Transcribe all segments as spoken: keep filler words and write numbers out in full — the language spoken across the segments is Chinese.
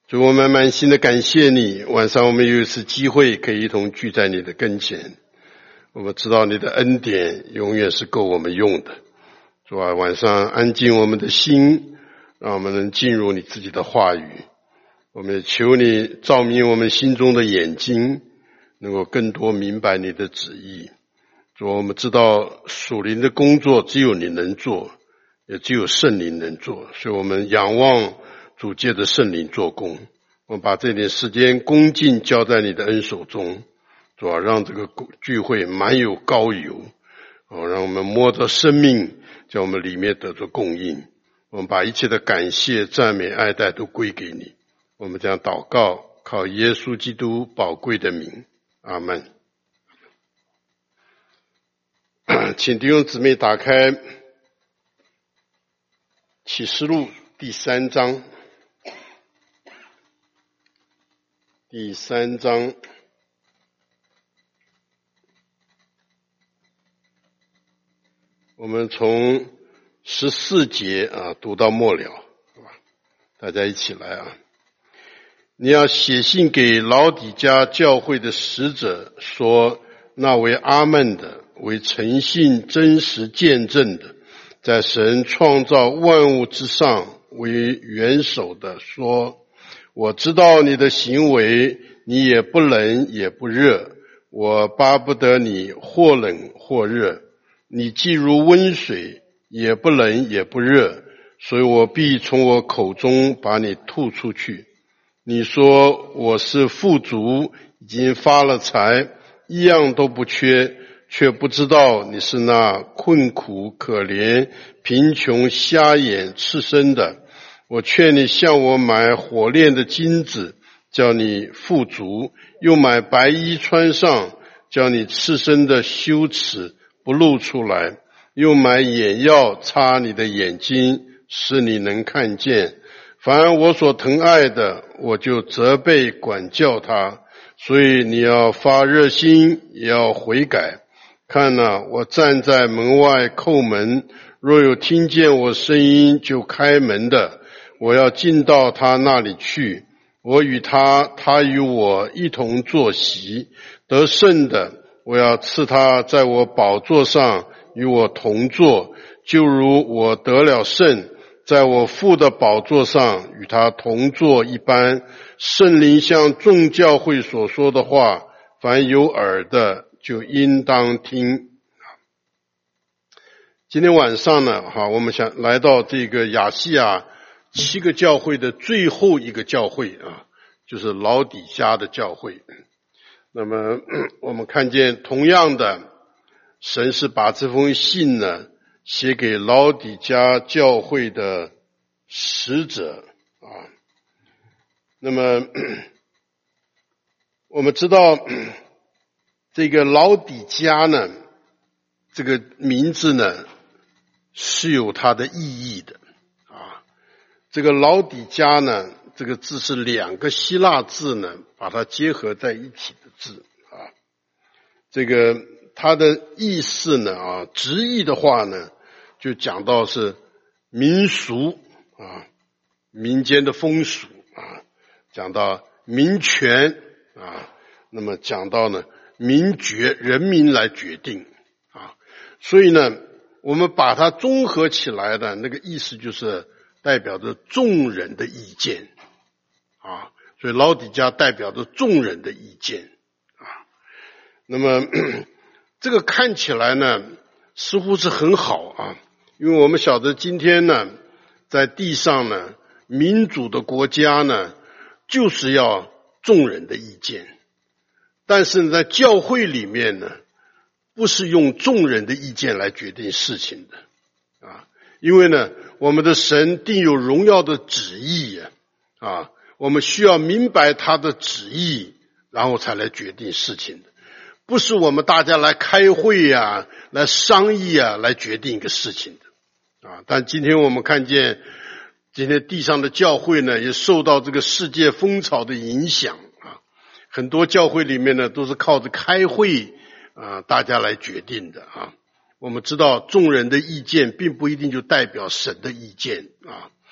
主，我们满心的感谢你，晚上我们有一次机会可以一同聚在你的跟前。我们知道你的恩典永远是够我们用的。主啊，晚上安静我们的心，让我们能进入你自己的话语。我们也求你照明我们心中的眼睛，能够更多明白你的旨意。主啊，我们知道属灵的工作只有你能做，也只有圣灵能做，所以我们仰望主借着圣灵做工。我们把这点时间恭敬交在你的恩手中，主啊，让这个聚会满有膏油，哦，让我们摸着生命，叫我们里面得着供应。我们把一切的感谢、赞美、爱戴都归给你。我们这样祷告，靠耶稣基督宝贵的名，阿们。请弟兄姊妹打开启示录第三章，第三章，我们从十四节啊读到末了，好吧？大家一起来啊！你要写信给老底嘉教会的使者说，那为阿们的，为诚信真实见证的，在神创造万物之上为元首的说，我知道你的行为，你也不冷也不热，我巴不得你或冷或热，你既如温水，也不冷也不热，所以我必从我口中把你吐出去。你说我是富足，已经发了财，一样都不缺，却不知道你是那困苦可怜、贫穷瞎眼赤身的。我劝你向我买火炼的金子，叫你富足，又买白衣穿上，叫你赤身的羞耻不露出来，又买眼药擦你的眼睛，使你能看见。凡我所疼爱的，我就责备管教他，所以你要发热心，也要悔改。看哪，我站在门外叩门，若有听见我声音就开门的，我要进到他那里去，我与他，他与我一同坐席。得胜的，我要赐他在我宝座上与我同坐，就如我得了胜，在我父的宝座上与他同坐一般。圣灵向众教会所说的话，凡有耳的就应当听。今天晚上呢，哈，我们想来到这个亚细亚七个教会的最后一个教会啊，就是老底嘉的教会。那么我们看见同样的，神是把这封信呢写给老底嘉教会的使者啊。那么我们知道这个老底嘉呢，这个名字呢是有它的意义的啊。这个老底嘉呢，这个字是两个希腊字呢把它结合在一起的字啊。这个它的意思呢啊，直译的话呢就讲到是民俗啊，民间的风俗啊，讲到民权啊，那么讲到呢民决，人民来决定啊。所以呢我们把它综合起来的那个意思就是代表着众人的意见啊，所以老底嘉代表着众人的意见啊。那么这个看起来呢似乎是很好啊，因为我们晓得今天呢在地上呢民主的国家呢就是要众人的意见，但是在教会里面呢不是用众人的意见来决定事情的啊，因为呢我们的神定有荣耀的旨意啊，我们需要明白他的旨意，然后才来决定事情的，不是我们大家来开会啊，来商议啊，来决定一个事情的啊。但今天我们看见今天地上的教会呢也受到这个世界风潮的影响啊，很多教会里面呢都是靠着开会啊大家来决定的啊。我们知道众人的意见并不一定就代表神的意见啊，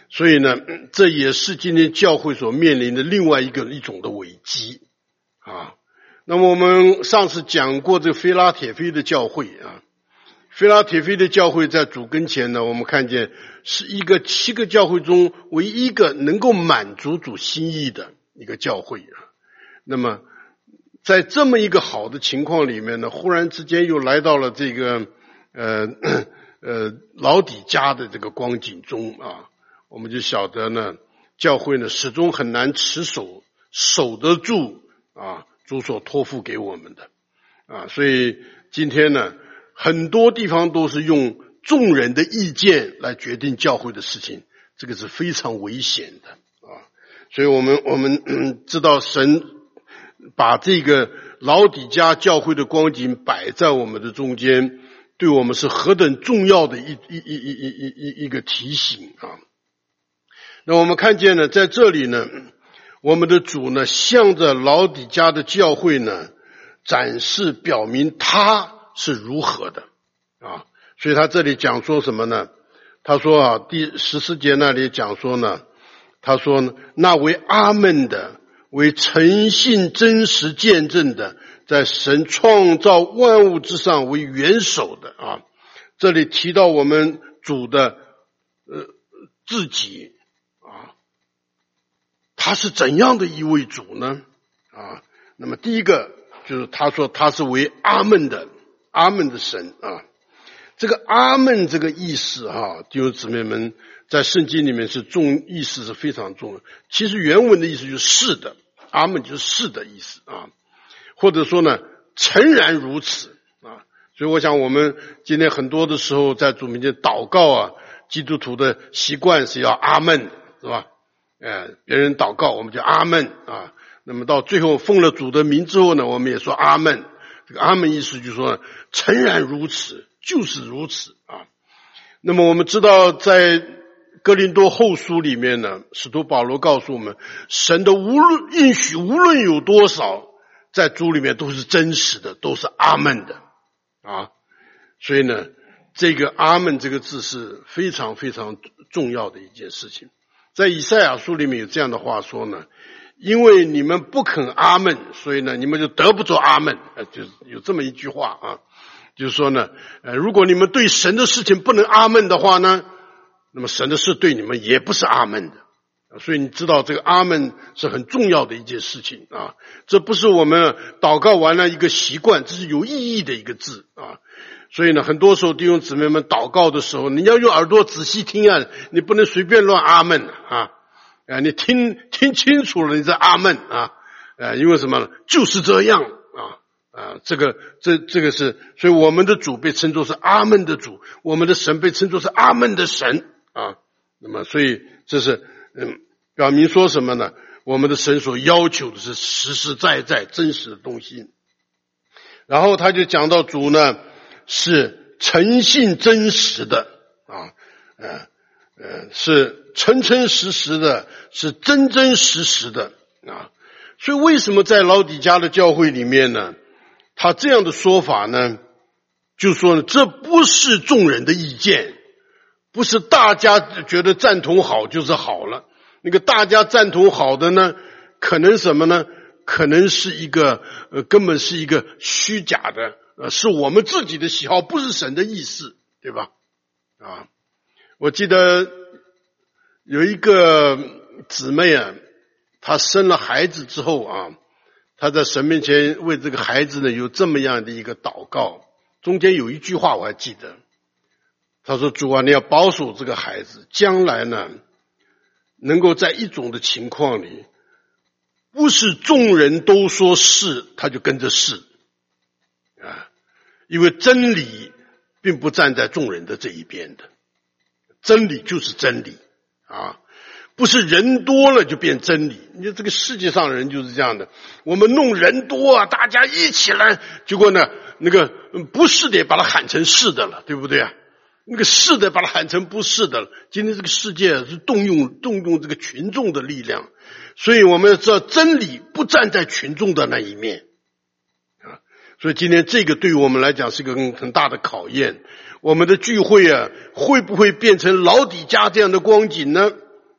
所以呢，这也是今天教会所面临的另外一个一种的危机啊。那么我们上次讲过这个菲拉铁菲的教会啊，菲拉铁菲的教会在主跟前呢，我们看见是一个七个教会中唯一一个能够满足主心意的一个教会啊。那么在这么一个好的情况里面呢，忽然之间又来到了这个呃呃老底嘉的这个光景中啊，我们就晓得呢，教会呢始终很难持守守得住啊主所托付给我们的啊，所以今天呢，很多地方都是用众人的意见来决定教会的事情，这个是非常危险的啊。所以我们我们、嗯、知道神把这个老底嘉教会的光景摆在我们的中间，对我们是何等重要的一一一一一一一个提醒啊。那我们看见呢，在这里呢，我们的主呢，向着老底嘉的教会呢，展示表明他是如何的啊。所以他这里讲说什么呢？他说啊，第十四节那里讲说呢，他说呢，那为阿们的，为诚信真实见证的，在神创造万物之上为元首的啊。这里提到我们主的呃自己啊，他是怎样的一位主呢？啊，那么第一个就是他说他是为阿们的，阿们的神啊。这个阿们这个意思哈，弟兄姊妹们，在圣经里面是重意思是非常重的。其实原文的意思就是是的，阿们就是是的意思啊，或者说呢，诚然如此啊。所以我想我们今天很多的时候在主面前祷告啊，基督徒的习惯是要阿们，是吧？哎，别人祷告我们就阿们啊。那么到最后奉了主的名之后呢，我们也说阿们。这个阿们意思就是说诚然如此，就是如此啊。那么我们知道在哥林多后书里面呢，使徒保罗告诉我们，神的无论应许无论有多少，在主里面都是真实的，都是阿们的啊。所以呢，这个阿们这个字是非常非常重要的一件事情。在以赛亚书里面有这样的话说呢，因为你们不肯阿们，所以呢你们就得不着阿们，呃，就是有这么一句话啊，就是说呢，呃，如果你们对神的事情不能阿们的话呢，那么神的事对你们也不是阿们的。所以你知道这个阿们是很重要的一件事情啊，这不是我们祷告完了一个习惯，这是有意义的一个字啊。所以呢，很多时候弟兄姊妹们祷告的时候，你要用耳朵仔细听啊，你不能随便乱阿们啊。啊，你听听清楚了，你在阿们啊，呃，因为什么呢？就是这样啊啊，这个这这个是，所以我们的主被称作是阿们的主，我们的神被称作是阿们的神啊。那么，所以这是嗯，表明说什么呢？我们的神所要求的是实实在在真实的东西。然后他就讲到主呢是诚信真实的啊，呃呃是。诚诚实实的，是真真实实的啊！所以为什么在老底嘉的教会里面呢，他这样的说法呢，就说呢，这不是众人的意见，不是大家觉得赞同好就是好了。那个大家赞同好的呢，可能什么呢？可能是一个呃，根本是一个虚假的，呃，是我们自己的喜好，不是神的意思，对吧？啊，我记得。有一个姊妹啊，她生了孩子之后啊，她在神面前为这个孩子呢有这么样的一个祷告，中间有一句话我还记得，她说主啊，你要保守这个孩子，将来呢能够在一种的情况里，不是众人都说是他就跟着是啊，因为真理并不站在众人的这一边的，真理就是真理啊，不是人多了就变真理。你说这个世界上人就是这样的，我们弄人多啊，大家一起来，结果呢，那个不是的把它喊成是的了，对不对啊？那个是的把它喊成不是的了。今天这个世界是动用动用这个群众的力量，所以我们要知道真理不站在群众的那一面啊。所以今天这个对于我们来讲是一个很很大的考验。我们的聚会啊，会不会变成老底嘉这样的光景呢？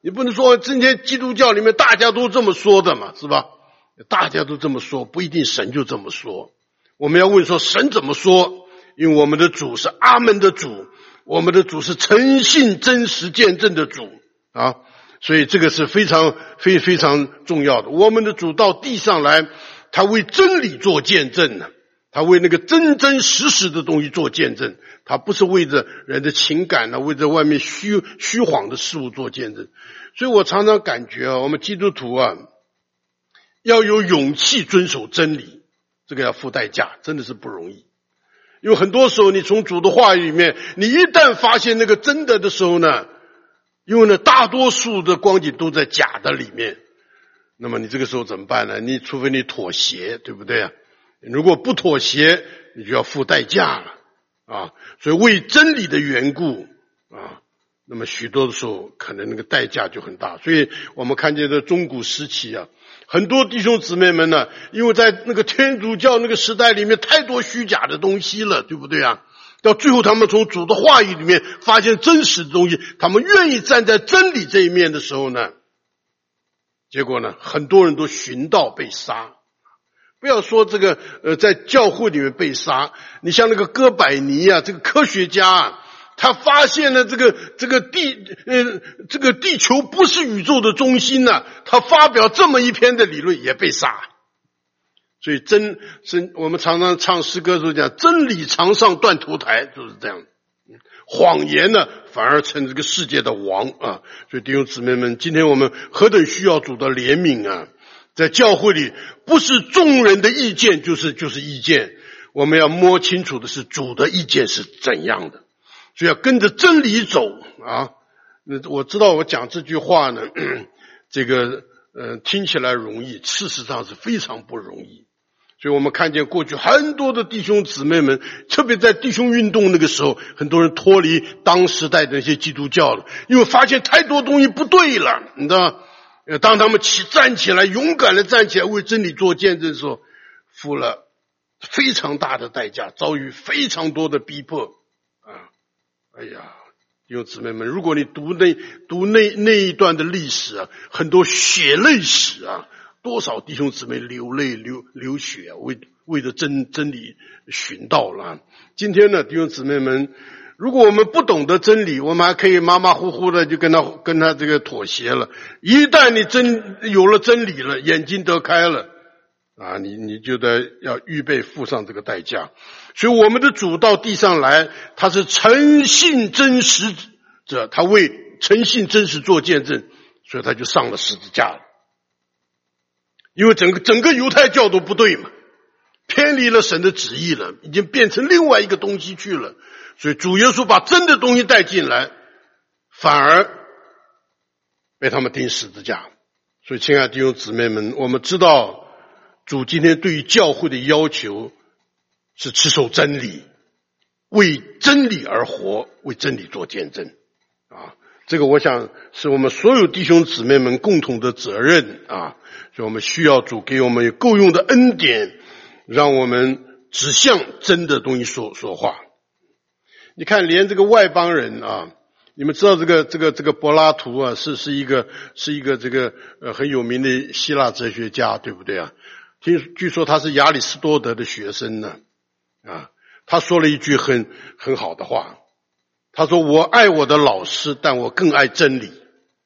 你不能说今天基督教里面大家都这么说的嘛，是吧？大家都这么说，不一定神就这么说。我们要问说神怎么说？因为我们的主是阿们的主，我们的主是诚信真实见证的主啊，所以这个是非常非非常重要的。我们的主到地上来，他为真理做见证呢，他为那个真真实实的东西做见证，他不是为着人的情感呢，为着外面虚虚晃的事物做见证。所以我常常感觉啊，我们基督徒啊，要有勇气遵守真理，这个要付代价，真的是不容易。因为很多时候你从主的话语里面，你一旦发现那个真的的时候呢，因为呢大多数的光景都在假的里面，那么你这个时候怎么办呢？你除非你妥协，对不对啊？如果不妥协，你就要付代价了啊！所以为真理的缘故啊，那么许多的时候可能那个代价就很大。所以我们看见的中古时期啊，很多弟兄姊妹们呢，因为在那个天主教那个时代里面太多虚假的东西了，对不对啊？到最后他们从主的话语里面发现真实的东西，他们愿意站在真理这一面的时候呢，结果呢，很多人都寻道被杀。不要说这个呃，在教会里面被杀，你像那个哥白尼啊，这个科学家啊，他发现了这个这个地呃这个地球不是宇宙的中心呢、啊，他发表这么一篇的理论也被杀。所以真真我们常常唱诗歌的时候讲，真理常上断头台，就是这样。谎言呢，反而成这个世界的王啊！所以弟兄姊妹们，今天我们何等需要主的怜悯啊！在教会里，不是众人的意见就是就是意见，我们要摸清楚的是主的意见是怎样的，所以要跟着真理走啊！那我知道我讲这句话呢，这个呃听起来容易，事实上是非常不容易。所以我们看见过去很多的弟兄姊妹们，特别在弟兄运动那个时候，很多人脱离当时代的那些基督教了，因为发现太多东西不对了，你知道吗？当他们起站起来，勇敢的站起来为真理做见证的时候，付了非常大的代价，遭遇非常多的逼迫啊！哎呀，弟兄姊妹们，如果你读那读那那一段的历史啊，很多血泪史啊，多少弟兄姊妹流泪流流血啊，为为着真真理寻道了。今天呢，弟兄姊妹们，如果我们不懂得真理，我们还可以马马虎虎的就跟他跟他这个妥协了。一旦你真有了真理了，眼睛得开了啊，你你就得要预备付上这个代价。所以我们的主到地上来，他是诚信真实者，他为诚信真实做见证，所以他就上了十字架了。因为整个整个犹太教都不对嘛，偏离了神的旨意了，已经变成另外一个东西去了。所以主耶稣把真的东西带进来，反而被他们钉十字架。所以亲爱的弟兄姊妹们，我们知道主今天对于教会的要求是持守真理，为真理而活，为真理做见证啊！这个我想是我们所有弟兄姊妹们共同的责任啊！所以我们需要主给我们有够用的恩典，让我们只向真的东西说说话。你看，连这个外邦人啊，你们知道这个这个这个柏拉图啊，是是一个是一个这个呃很有名的希腊哲学家，对不对啊？听据说他是亚里士多德的学生呢，啊，他说了一句很很好的话，他说：“我爱我的老师，但我更爱真理。”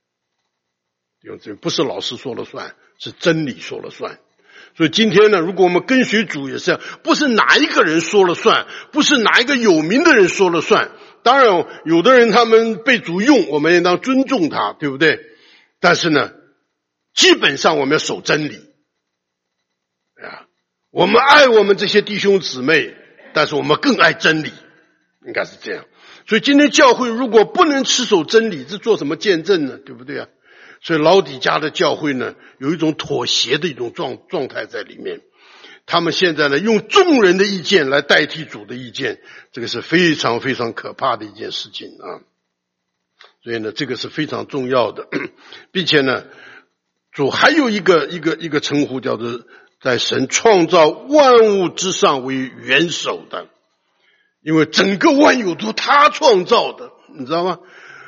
不是老师说了算，是真理说了算。所以今天呢，如果我们跟随主也是这样，不是哪一个人说了算，不是哪一个有名的人说了算。当然有的人他们被主用，我们也当尊重他，对不对？但是呢，基本上我们要守真理啊。我们爱我们这些弟兄姊妹，但是我们更爱真理，应该是这样。所以今天教会如果不能持守真理，这做什么见证呢？对不对啊？所以老底嘉的教会呢，有一种妥协的一种状状态在里面。他们现在呢，用众人的意见来代替主的意见，这个是非常非常可怕的一件事情啊。所以呢，这个是非常重要的，并且呢，主还有一个一个一个称呼，叫做在神创造万物之上为元首的，因为整个万有都他创造的，你知道吗？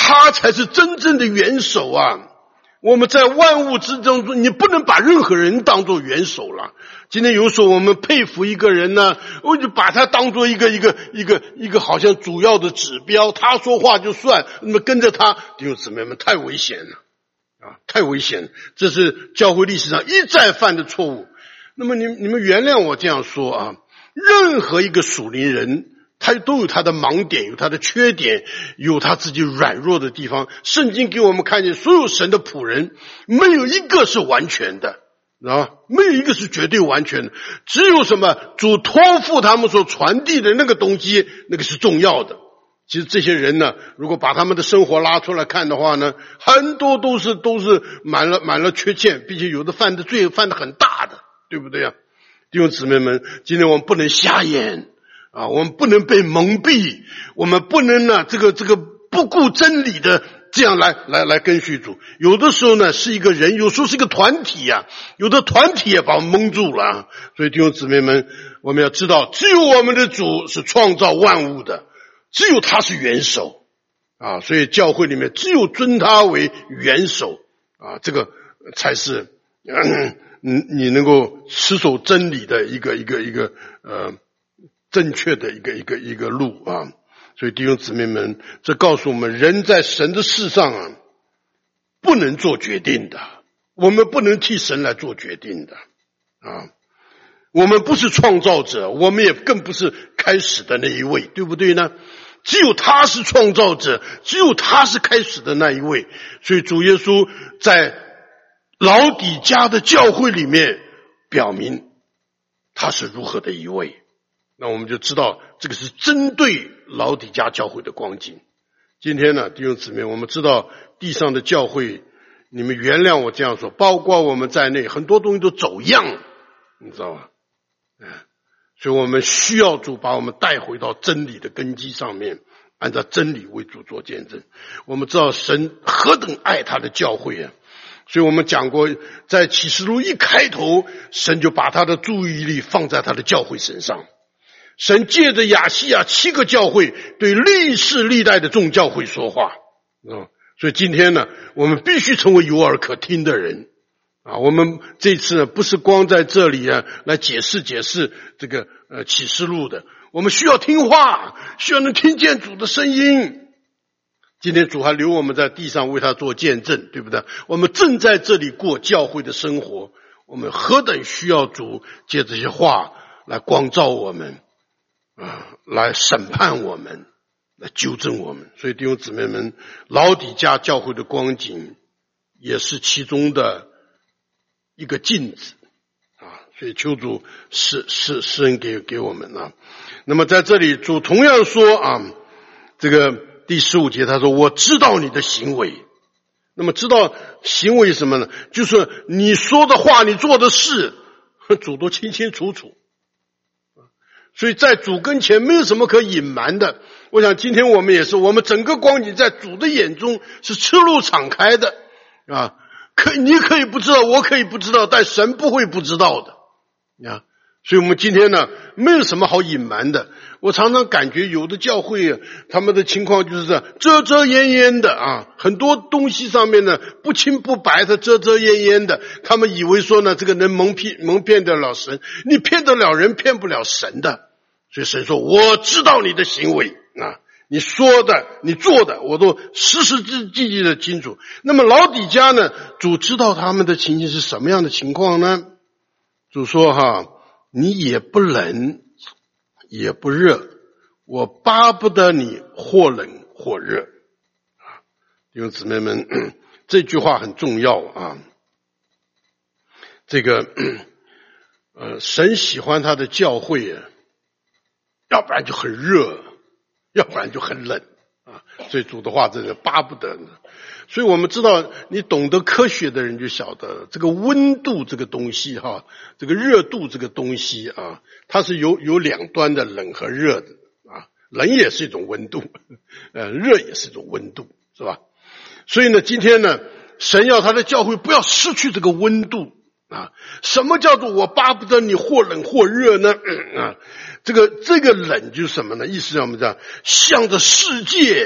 他才是真正的元首啊！我们在万物之中，你不能把任何人当作元首了。今天有时候我们佩服一个人呢，我就把他当作一个一个一个一个好像主要的指标，他说话就算，那么跟着他，弟兄姊妹们，太危险了啊，太危险了！这是教会历史上一再犯的错误。那么你你们原谅我这样说啊，任何一个属灵人，他都有他的盲点，有他的缺点，有他自己软弱的地方。圣经给我们看见，所有神的仆人没有一个是完全的啊，没有一个是绝对完全的，只有什么主托付他们所传递的那个东西，那个是重要的。其实这些人呢，如果把他们的生活拉出来看的话呢，很多都是都是满了满了缺陷，并且有的犯的罪犯的很大的，对不对呀？弟兄姊妹们，今天我们不能瞎眼啊，我们不能被蒙蔽，我们不能呢这个这个不顾真理的这样来来来跟随主。有的时候呢是一个人，有时候是一个团体呀、啊，有的团体也把我们蒙住了啊。所以弟兄姊妹们，我们要知道，只有我们的主是创造万物的，只有他是元首啊。所以教会里面只有尊他为元首啊，这个才是嗯你你能够持守真理的一个一个一个呃正确的一个一个一个路啊。所以弟兄姊妹们，这告诉我们，人在神的事上啊，不能做决定的，我们不能替神来做决定的啊。我们不是创造者，我们也更不是开始的那一位，对不对呢？只有他是创造者，只有他是开始的那一位。所以主耶稣在老底嘉的教会里面表明他是如何的一位，那我们就知道这个是针对老底嘉教会的光景。今天呢，弟兄姊妹，我们知道地上的教会，你们原谅我这样说，包括我们在内，很多东西都走样，你知道吧？所以我们需要主把我们带回到真理的根基上面，按照真理为主做见证。我们知道神何等爱他的教会啊！所以我们讲过，在启示录一开头，神就把他的注意力放在他的教会身上。神借着亚细亚七个教会对历世历代的众教会说话啊。所以今天呢，我们必须成为有耳可听的人啊。我们这次呢，不是光在这里啊来解释解释这个呃启示录的，我们需要听话，需要能听见主的声音。今天主还留我们在地上为他做见证，对不对？我们正在这里过教会的生活，我们何等需要主借这些话来光照我们啊，来审判我们，来纠正我们。所以弟兄姊妹们，老底嘉教会的光景也是其中的一个镜子啊。所以求主施施施恩给给我们啊。那么在这里主同样说啊，这个第十五节他说，我知道你的行为。那么知道行为什么呢？就是你说的话，你做的事，主都清清楚楚。所以在主跟前没有什么可隐瞒的。我想今天我们也是，我们整个光景在主的眼中是赤露敞开的啊。可你可以不知道，我可以不知道，但神不会不知道的啊。所以我们今天呢，没有什么好隐瞒的。我常常感觉有的教会啊，他们的情况就是这样遮遮掩掩的啊，很多东西上面呢不清不白的，遮遮掩掩的。他们以为说呢，这个能蒙骗蒙骗得了神，你骗得了人，骗不了神的。所以神说，我知道你的行为啊，你说的你做的我都实实际际的清楚。那么老底嘉呢，主知道他们的情形是什么样的情况呢？主说哈，你也不冷也不热，我巴不得你或冷或热啊。弟兄姊妹们，这句话很重要啊。这个呃，神喜欢他的教会啊，要不然就很热，要不然就很冷啊。所以主的话真的巴不得呢。所以我们知道，你懂得科学的人就晓得，这个温度这个东西哈，这个热度这个东西啊，它是有有两端的，冷和热的啊。冷也是一种温度，呃，热也是一种温度，是吧？所以呢，今天呢，神要他的教会不要失去这个温度啊。什么叫做我巴不得你或冷或热呢？嗯、啊，这个这个冷就是什么呢？意思让我们这样向着世界。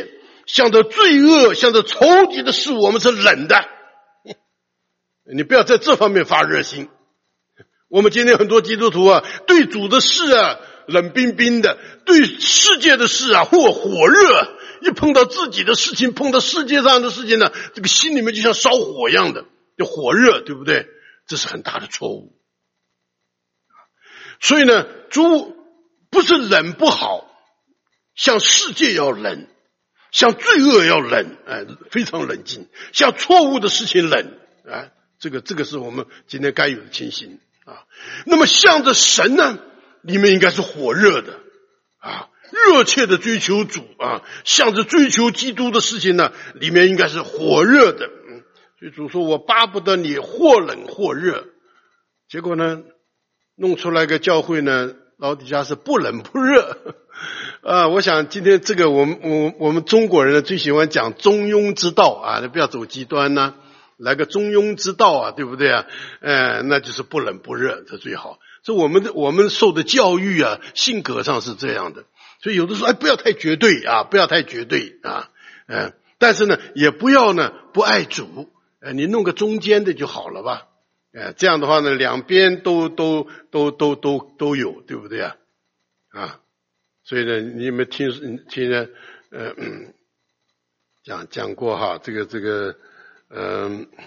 向着罪恶、向着仇敌的事物，我们是冷的。你不要在这方面发热心。我们今天很多基督徒啊，对主的事啊冷冰冰的，对世界的事啊或火热，一碰到自己的事情，碰到世界上的事情呢，这个心里面就像烧火一样的，就火热，对不对？这是很大的错误。所以呢，主不是冷不好，向世界要冷，向罪恶要冷，哎，非常冷静，向错误的事情冷，哎，这个这个是我们今天该有的情形啊。那么向着神呢，里面应该是火热的啊，热切的追求主啊，向着追求基督的事情呢，里面应该是火热的。嗯，所以主说我巴不得你或冷或热，结果呢，弄出来个教会呢，老底下是不冷不热。啊，我想今天这个我们我我们中国人呢最喜欢讲中庸之道啊，不要走极端呐、啊，来个中庸之道啊，对不对啊？呃，那就是不冷不热，这最好。这我们的我们受的教育啊，性格上是这样的，所以有的时候哎，不要太绝对啊，不要太绝对啊，嗯、呃，但是呢，也不要呢不爱主，呃，你弄个中间的就好了吧？呃，这样的话呢，两边都都都都都都有，对不对啊？啊。所以呢，你有没有听听呢？呃，嗯、讲讲过哈，这个这个，嗯、呃，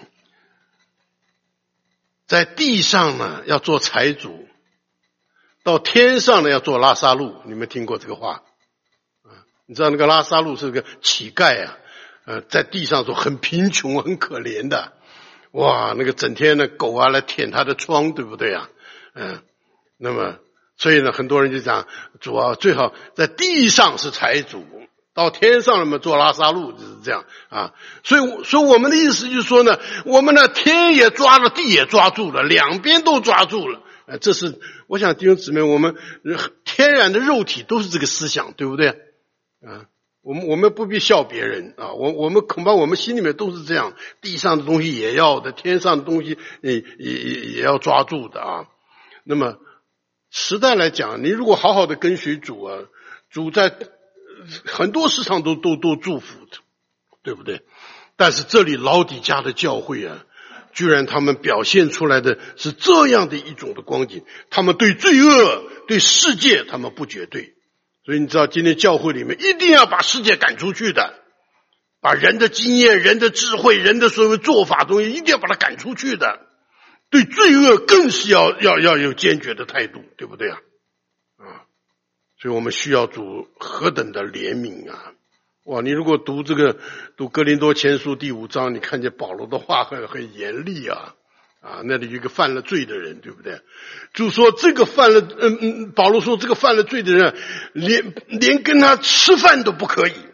在地上呢要做财主，到天上呢要做拉撒路。你们听过这个话？啊，你知道那个拉撒路是个乞丐啊，呃，在地上说很贫穷、很可怜的，哇，那个整天呢狗啊来舔他的疮，对不对啊？嗯、呃，那么。所以呢，很多人就讲，主啊，最好在地上是财主，到天上了嘛做拉撒路，就是这样啊。所以，所以我们的意思就是说呢，我们呢天也抓了，地也抓住了，两边都抓住了。呃，这是我想弟兄姊妹，我们天然的肉体都是这个思想，对不对？啊，我们我们不必笑别人啊，我我们恐怕我们心里面都是这样，地上的东西也要的，天上的东西也也也也要抓住的啊。那么。时代来讲，你如果好好的跟随主啊，主在很多事上都都都祝福，对不对？但是这里老底家的教会啊，居然他们表现出来的是这样的一种的光景，他们对罪恶、对世界，他们不绝对。所以你知道，今天教会里面一定要把世界赶出去的，把人的经验、人的智慧、人的所谓做法东西，一定要把它赶出去的。对罪恶更是要要要有坚决的态度，对不对啊？啊，所以我们需要主何等的怜悯啊！哇，你如果读这个读哥林多前书第五章，你看见保罗的话很很严厉啊啊，那里有一个犯了罪的人，对不对？就说这个犯了，嗯嗯，保罗说这个犯了罪的人，连连跟他吃饭都不可以。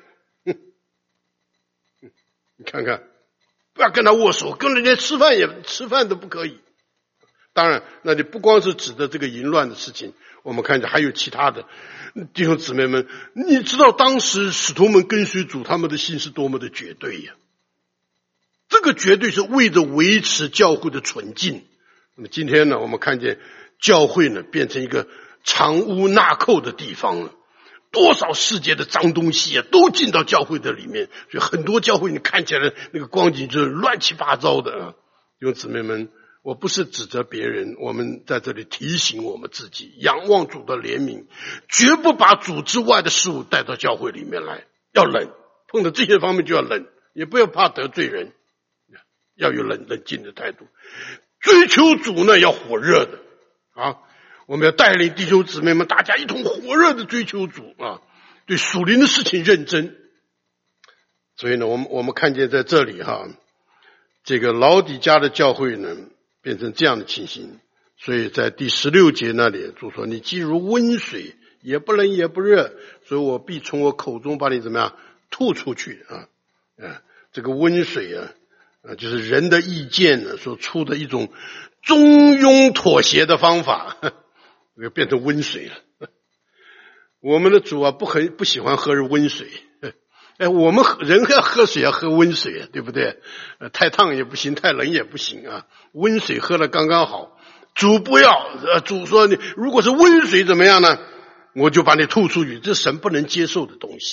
你看看，不要跟他握手，跟人家吃饭也吃饭都不可以。当然，那你不光是指的这个淫乱的事情，我们看见还有其他的弟兄姊妹们，你知道当时使徒们跟随主，他们的心是多么的绝对呀！这个绝对是为着维持教会的纯净。那么今天呢，我们看见教会呢变成一个藏污纳垢的地方了，多少世界的脏东西啊，都进到教会的里面，所以很多教会你看起来那个光景就是乱七八糟的啊！弟兄姊妹们。我不是指责别人，我们在这里提醒我们自己，仰望主的怜悯，绝不把主之外的事物带到教会里面来。要冷，碰到这些方面就要冷，也不要怕得罪人，要有冷冷静的态度。追求主呢，要火热的啊！我们要带领弟兄姊妹们，大家一同火热的追求主啊，对属灵的事情认真。所以呢，我们我们看见在这里哈，这个老底家的教会呢。变成这样的情形，所以在第十六节那里主说：“你既如温水，也不冷也不热，所以我必从我口中把你怎么样吐出去啊！啊，这个温水啊，啊，就是人的意见呢所出的一种中庸妥协的方法，这个变成温水了。我们的主啊，不很不喜欢喝温水。”哎，我们人要喝水要喝温水，对不对？呃，太烫也不行，太冷也不行啊。温水喝了刚刚好。主不要，呃，主说你如果是温水怎么样呢？我就把你吐出去，这神不能接受的东西。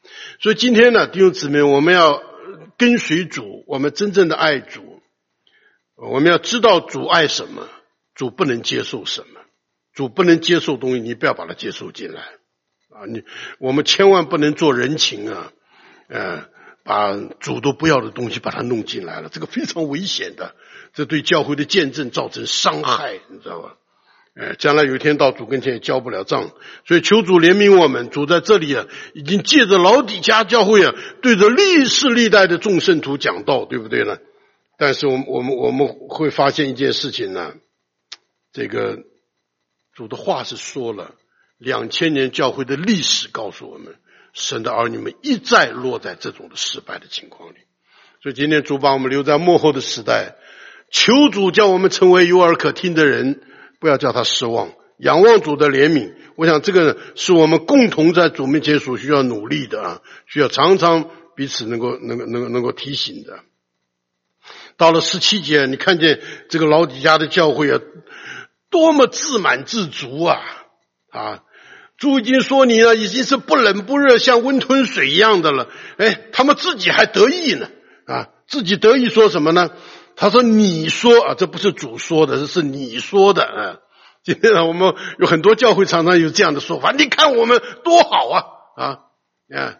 所以今天呢，弟兄姊妹，我们要跟随主，我们真正的爱主，我们要知道主爱什么，主不能接受什么，主不能接受东西，你不要把它接受进来啊！你我们千万不能做人情啊，呃，把主都不要的东西把它弄进来了，这个非常危险的，这对教会的见证造成伤害，你知道吧？呃，将来有一天到主跟前也交不了账，所以求主怜悯我们。主在这里啊，已经借着老底嘉教会啊，对着历世历代的众圣徒讲道，对不对呢？但是我们我们我们会发现一件事情呢，这个主的话是说了，两千年教会的历史告诉我们，神的儿女们一再落在这种的失败的情况里。所以今天主把我们留在末后的时代，求主叫我们成为有耳可听的人，不要叫他失望，仰望主的怜悯。我想这个是我们共同在主面前所需要努力的啊，需要常常彼此能够能够能够能够提醒的。到了十七节，你看见这个老底嘉的教会啊，多么自满自足啊啊！主已经说你呢，已经是不冷不热，像温吞水一样的了。哎，他们自己还得意呢啊，自己得意说什么呢？他说你说啊，这不是主说的，这是你说的啊。今天我们有很多教会常常有这样的说法，你看我们多好啊啊啊！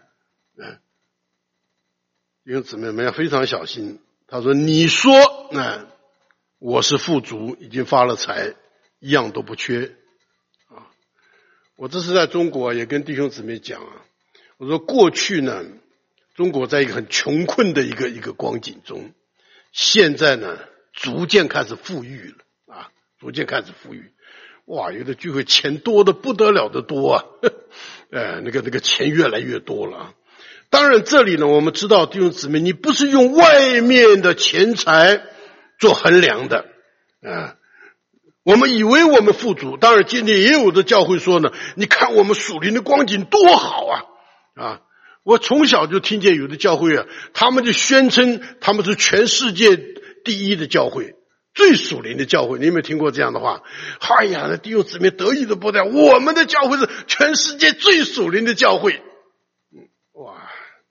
弟兄姊妹们要非常小心。他说你说啊，我是富足，已经发了财，一样都不缺啊。我这是在中国也跟弟兄姊妹讲啊，我说过去呢，中国在一个很穷困的一个一个光景中，现在呢逐渐开始富裕了啊，逐渐开始富裕。哇，有的聚会钱多的不得了的多啊，呃，那个那个钱越来越多了啊。当然这里呢，我们知道弟兄姊妹，你不是用外面的钱财做衡量的啊。我们以为我们富足，当然今天也有的教会说呢，你看我们属灵的光景多好啊啊！我从小就听见有的教会啊，他们就宣称他们是全世界第一的教会，最属灵的教会。你有没有听过这样的话？哎呀，那弟兄姊妹得意的不得了，我们的教会是全世界最属灵的教会。哇，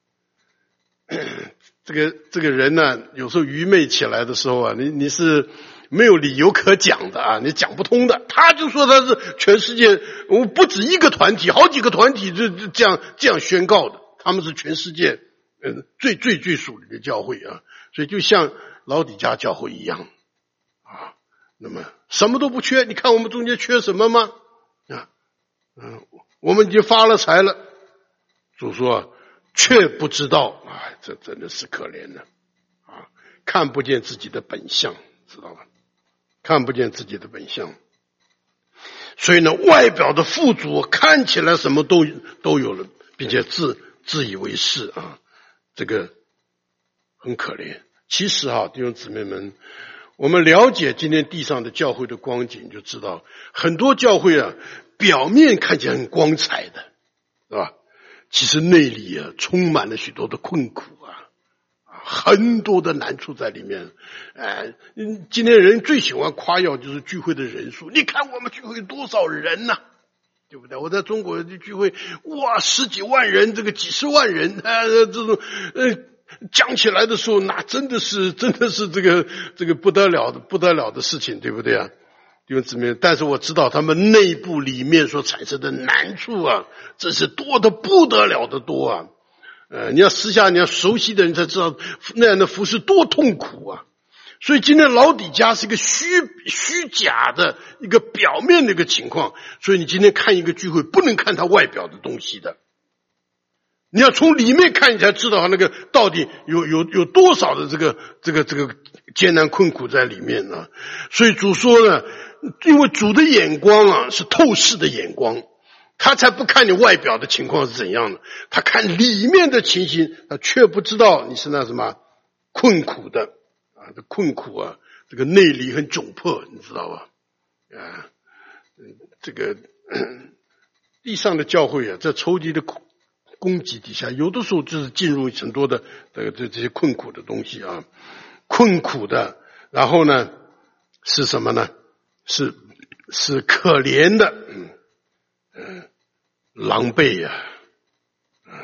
这个这个人呢，有时候愚昧起来的时候啊，你你是没有理由可讲的啊，你讲不通的。他就说他是全世界，我不止一个团体，好几个团体就这样这样宣告的，他们是全世界嗯最最最属灵的教会啊，所以就像老底嘉教会一样啊，那么什么都不缺。你看我们中间缺什么吗？啊，嗯，我们已经发了财了。主说却不知道啊，这真的是可怜的啊，看不见自己的本相，知道吧？看不见自己的本相，所以呢，外表的富足看起来什么都都有了，并且自自以为是啊，这个很可怜。其实啊，弟兄姊妹们，我们了解今天地上的教会的光景，就知道很多教会啊，表面看起来很光彩的，是吧？其实内里啊，充满了许多的困苦啊，很多的难处在里面。哎，今天人最喜欢夸耀就是聚会的人数，你看我们聚会多少人呢、啊？对不对？我在中国的聚会，哇，十几万人，这个几十万人，啊，这种呃讲起来的时候，那真的是真的是这个这个不得了的不得了的事情，对不对啊？弟兄姊妹，但是我知道他们内部里面所产生的难处啊，真是多的不得了的多啊！呃，你要私下你要熟悉的人才知道那样的服侍多痛苦啊！所以今天老底嘉是一个虚虚假的一个表面的一个情况，所以你今天看一个聚会不能看他外表的东西的，你要从里面看，你才知道他那个到底有有有多少的这个这个这个艰难困苦在里面呢？所以主说呢，因为主的眼光啊是透视的眼光，他才不看你外表的情况是怎样的，他看里面的情形，他却不知道你是那什么困苦的啊，这困苦啊，这个内里很窘迫，你知道吧？啊，这个地上的教会啊，在仇敌的攻击底下，有的时候就是进入很多的这个这这些困苦的东西啊，困苦的，然后呢是什么呢？是是可怜的，嗯嗯，狼狈呀、啊，啊，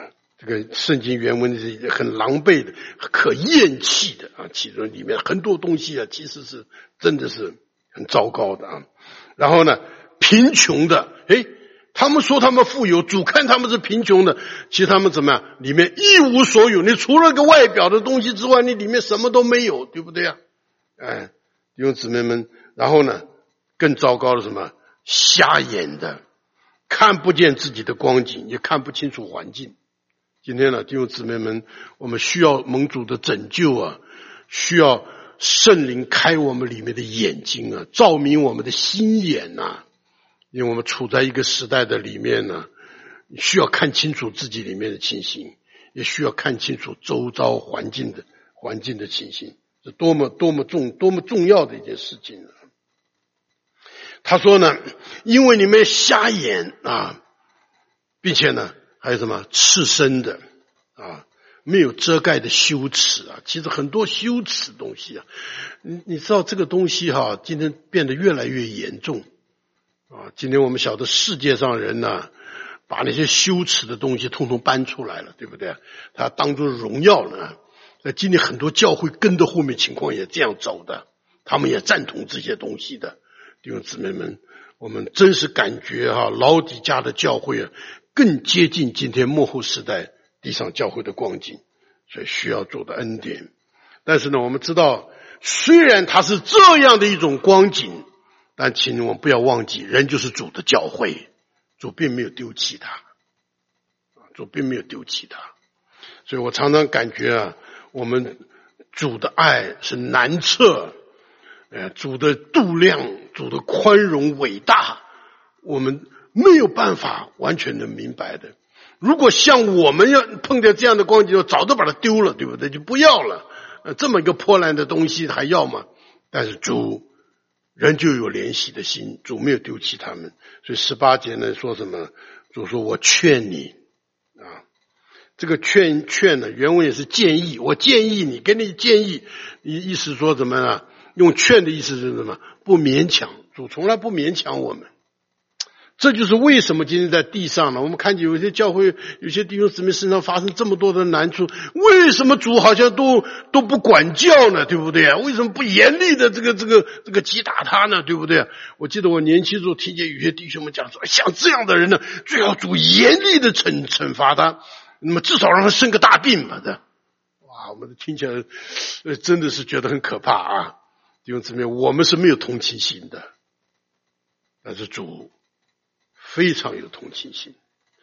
这个圣经原文是很狼狈的、可厌弃的啊，其中里面很多东西啊，其实是真的是很糟糕的啊。然后呢，贫穷的，诶，他们说他们富有，主看他们是贫穷的，其实他们怎么样？里面一无所有，你除了个外表的东西之外，你里面什么都没有，对不对啊？哎，弟兄姊妹们，然后呢，更糟糕的什么？瞎眼的，看不见自己的光景，也看不清楚环境。今天呢，弟兄姊妹们，我们需要蒙主的拯救啊，需要圣灵开我们里面的眼睛啊，照明我们的心眼啊。因为我们处在一个时代的里面呢，需要看清楚自己里面的情形，也需要看清楚周遭环境的环境的情形，是多么多么重多么重要的一件事情啊。他说呢，因为你们瞎眼啊，并且呢还有什么赤身的啊，没有遮盖的羞耻啊。其实很多羞耻的东西啊，你你知道这个东西哈、啊，今天变得越来越严重。啊，今天我们晓得世界上人呢，把那些羞耻的东西通通搬出来了，对不对？他当作荣耀呢。那今天很多教会跟着后面情况也这样走的，他们也赞同这些东西的。弟兄姊妹们，我们真是感觉哈、啊，老底嘉的教会啊，更接近今天末后时代地上教会的光景，所以需要主的恩典。但是呢，我们知道，虽然它是这样的一种光景，但请我们不要忘记，人就是主的教会，主并没有丢弃他，主并没有丢弃他。所以我常常感觉啊，我们主的爱是难测，呃，主的度量，主的宽容伟大，我们没有办法完全的明白的。如果像我们要碰见这样的光景，早就把它丢了，对不对？就不要了。呃，这么一个破烂的东西还要吗？但是主人就有怜惜的心，主没有丢弃他们。所以十八节呢说什么？主说我劝你啊，这个劝劝呢原文也是建议，我建议你，给你建议，意思说什么呢？用劝的意思是什么？不勉强，主从来不勉强我们。这就是为什么今天在地上呢，我们看见有些教会，有些弟兄姊妹身上发生这么多的难处，为什么主好像都都不管教呢？对不对啊？为什么不严厉的这个这个这个击打他呢？对不对啊？我记得我年轻时候听见有些弟兄们讲说，像这样的人呢，最好主严厉的惩惩罚他，那么至少让他生个大病吧的。哇，我们听起来呃真的是觉得很可怕啊！弟兄姊妹，我们是没有同情心的，但是主非常有同情心，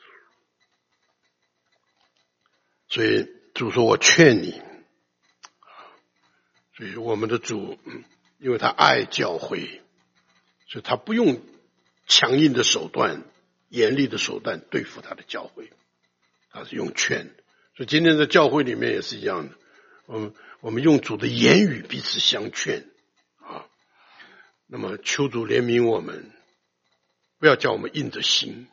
所以主说我劝你，所以我们的主因为他爱教会，所以他不用强硬的手段、严厉的手段对付他的教会，他是用劝的。所以今天在教会里面也是一样的，我们我们用主的言语彼此相劝啊。那么求主怜悯我们，不要叫我们硬着心，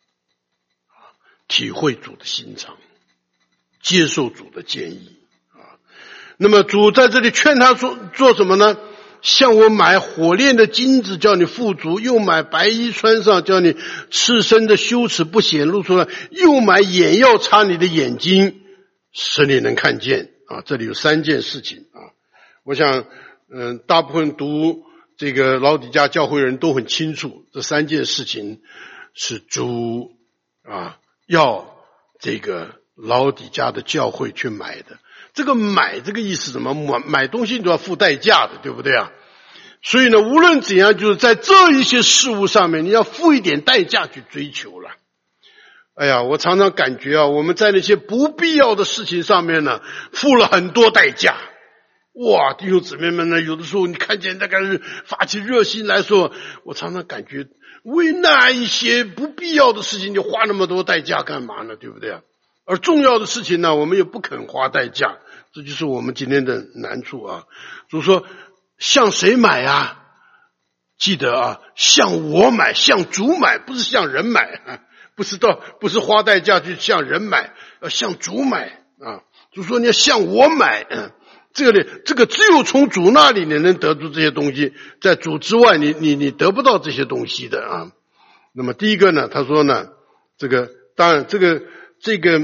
体会主的心肠，接受主的建议啊。那么主在这里劝他说做什么呢？向我买火炼的金子，叫你富足；又买白衣穿上，叫你赤身的羞耻不显露出来；又买眼药擦你的眼睛，使你能看见啊。这里有三件事情啊。我想，嗯，大部分读这个老底嘉教会人都很清楚，这三件事情是主啊要这个老底嘉的教会去买的。这个买这个意思什么？买买东西都要付代价的，对不对啊？所以呢，无论怎样，就是在这一些事物上面，你要付一点代价去追求了。哎呀，我常常感觉啊，我们在那些不必要的事情上面呢，付了很多代价。哇，弟兄姊妹们呢，有的时候你看见那个人发起热心来说，我常常感觉为那一些不必要的事情就花那么多代价干嘛呢？对不对啊？而重要的事情呢，我们也不肯花代价，这就是我们今天的难处啊。就是说，向谁买啊？记得啊，向我买，向主买，不是向人买，不是到不是花代价去向人买，要向主买啊。就是说你要向我买，嗯，这个里这个只有从主那里你能得出这些东西，在主之外你你你得不到这些东西的啊。那么第一个呢，他说呢，这个当然这个这个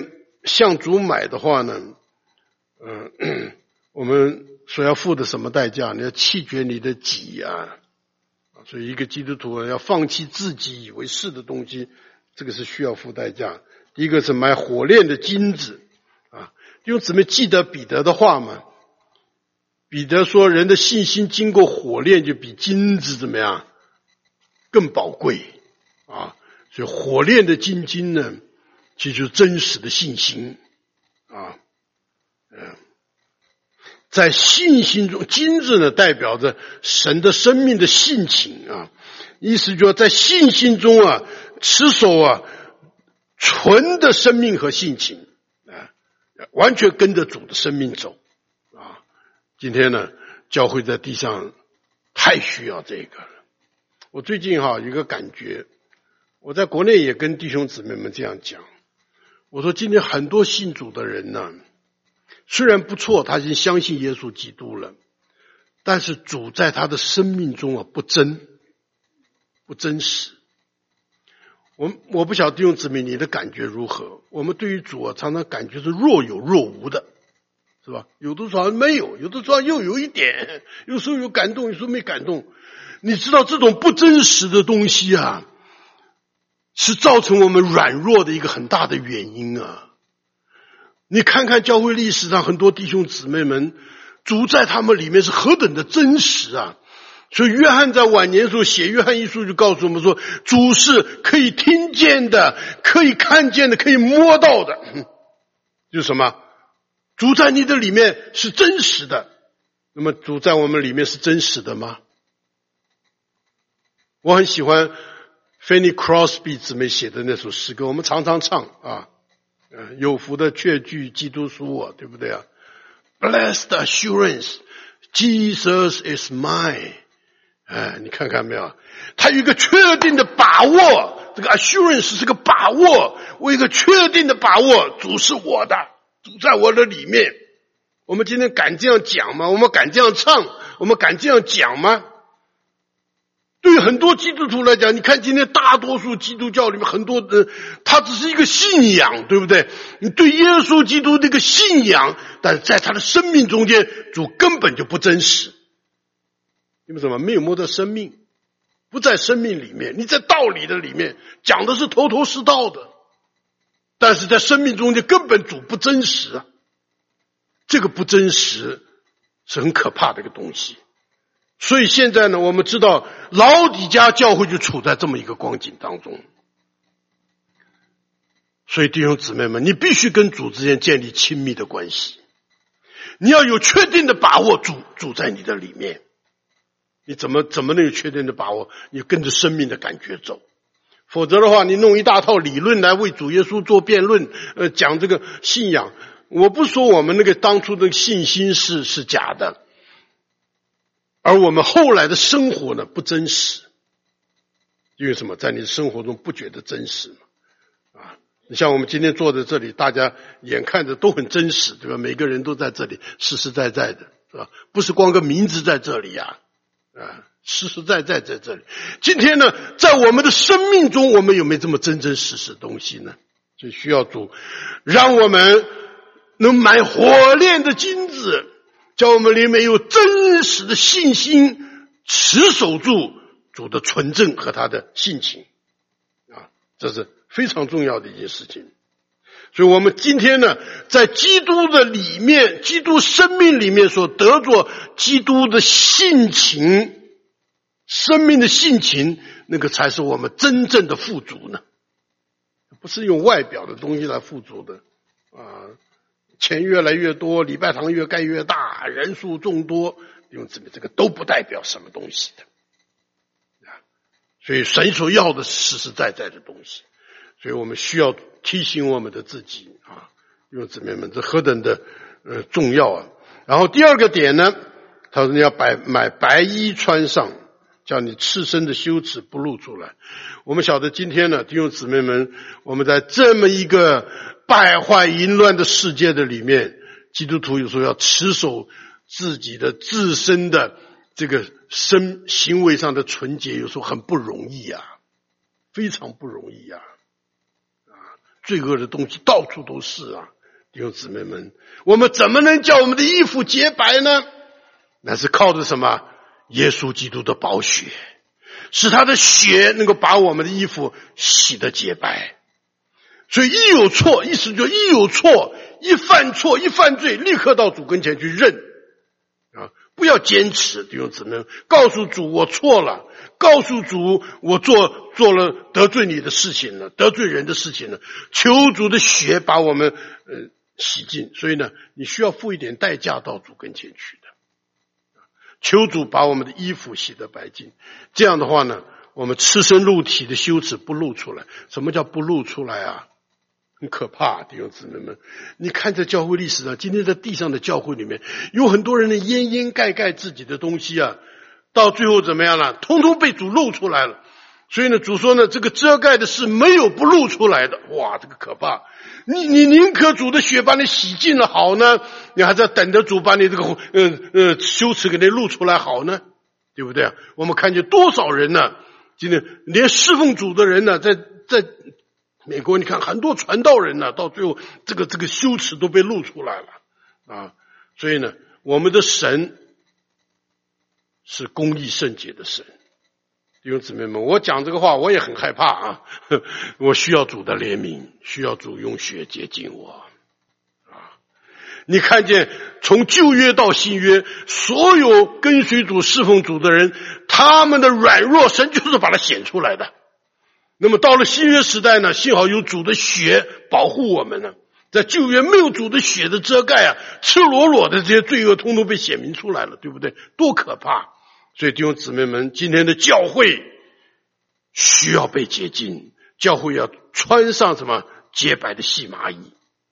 向主买的话呢，嗯、呃，我们所要付的什么代价？你要弃绝你的己啊！所以一个基督徒要放弃自己以为是的东西，这个是需要付代价。第一个是买火炼的金子啊，弟兄姊妹记得彼得的话嘛？彼得说，人的信心经过火炼，就比金子怎么样更宝贵啊！所以火炼的金金呢，其实就是真实的信心啊，嗯。在信心中，金子呢代表着神的生命的性情啊，意思就是在信心中啊，持守啊纯的生命和性情啊，完全跟着主的生命走啊。今天呢，教会在地上太需要这个了。我最近哈有一个感觉，我在国内也跟弟兄姊妹们这样讲，我说今天很多信主的人呢，虽然不错，他已经相信耶稣基督了，但是主在他的生命中啊不真，不真实。我我不晓得弟兄姊妹你的感觉如何？我们对于主啊，常常感觉是若有若无的，是吧？有的时候没有，有的时候又有一点，有时候有感动，有时候没感动。你知道这种不真实的东西啊，是造成我们软弱的一个很大的原因啊。你看看教会历史上很多弟兄姊妹们，主在他们里面是何等的真实啊！所以约翰在晚年的时候写约翰一书就告诉我们说，主是可以听见的，可以看见的，可以摸到的。就是什么？主在你的里面是真实的。那么主在我们里面是真实的吗？我很喜欢 Fanny Crosby 姊妹写的那首诗歌，我们常常唱啊。有福的确据基督属我，对不对啊？ Blessed assurance Jesus is mine。 哎，你看看没有，他有一个确定的把握，这个 assurance 是个把握，我有一个确定的把握，主是我的，主在我的里面。我们今天敢这样讲吗？我们敢这样唱？我们敢这样讲吗？对于很多基督徒来讲，你看今天大多数基督教里面很多人，他只是一个信仰，对不对？你对耶稣基督这个信仰，但是在他的生命中间，主根本就不真实。因为什么？没有摸到生命，不在生命里面，你在道理的里面讲的是头头是道的，但是在生命中间根本主不真实啊。这个不真实是很可怕的一个东西。所以现在呢，我们知道老底嘉教会就处在这么一个光景当中。所以弟兄姊妹们，你必须跟主之间建立亲密的关系，你要有确定的把握，主主在你的里面。你怎么怎么能有确定的把握？你跟着生命的感觉走，否则的话，你弄一大套理论来为主耶稣做辩论，呃，讲这个信仰。我不说我们那个当初的信心是是假的，而我们后来的生活呢不真实。因为什么？在你的生活中不觉得真实嘛？啊，你像我们今天坐在这里，大家眼看着都很真实，对吧？每个人都在这里，实实在在的，是吧？不是光个名字在这里呀，啊，实实在在在这里。今天呢，在我们的生命中，我们有没有这么真真实实的东西呢？所以需要主让我们能买火炼的金子，叫我们里面有真实的信心，持守住主的纯正和他的性情啊，这是非常重要的一件事情。所以我们今天呢，在基督的里面，基督生命里面所得着基督的性情，生命的性情，那个才是我们真正的富足呢，不是用外表的东西来富足的啊。钱越来越多，礼拜堂越盖越大，人数众多，用这个这个都不代表什么东西的。所以神所要的是实实在在的东西，所以我们需要提醒我们的自己啊，弟兄姊妹们，这何等的呃重要啊！然后第二个点呢，他说你要买买白衣穿上，叫你赤身的羞耻不露出来。我们晓得今天呢，弟兄姊妹们，我们在这么一个败坏淫乱的世界的里面，基督徒有时候要持守自己的自身的这个生行为上的纯洁，有时候很不容易啊，非常不容易啊！啊，罪恶的东西到处都是啊， 弟兄姊妹们，我们怎么能叫我们的衣服洁白呢？那是靠着什么？耶稣基督的宝血，使他的血能够把我们的衣服洗得洁白。所以一有错，意思就一有错，一犯错，一犯罪，立刻到主跟前去认啊！不要坚持，弟兄姊妹，告诉主我错了，告诉主我做做了得罪你的事情了，得罪人的事情了，求主的血把我们呃洗净。所以呢，你需要付一点代价到主跟前去的，求主把我们的衣服洗得白净。这样的话呢，我们赤身露体的羞耻不露出来。什么叫不露出来啊？很可怕，弟兄姊妹们，你看在教会历史上，今天在地上的教会里面，有很多人呢掩掩盖盖自己的东西啊，到最后怎么样了？通通被主露出来了。所以呢，主说呢，这个遮盖的是没有不露出来的。哇，这个可怕！你你宁可主的血把你洗净了好呢，你还在等着主把你这个呃呃羞耻给你露出来好呢，对不对啊？我们看见多少人呢，今天连侍奉主的人呢，在在美国你看很多传道人呢，到最后这个这个羞耻都被露出来了啊！所以呢，我们的神是公义圣洁的神。弟兄姊妹们，我讲这个话我也很害怕啊！我需要主的怜悯，需要主用血洁净我啊！你看见从旧约到新约，所有跟随主侍奉主的人，他们的软弱，神就是把它显出来的。那么到了新约时代呢，幸好有主的血保护我们呢。在旧约没有主的血的遮盖啊，赤裸裸的这些罪恶通通被显明出来了，对不对？多可怕！所以弟兄姊妹们，今天的教会需要被洁净，教会要穿上什么洁白的细麻衣。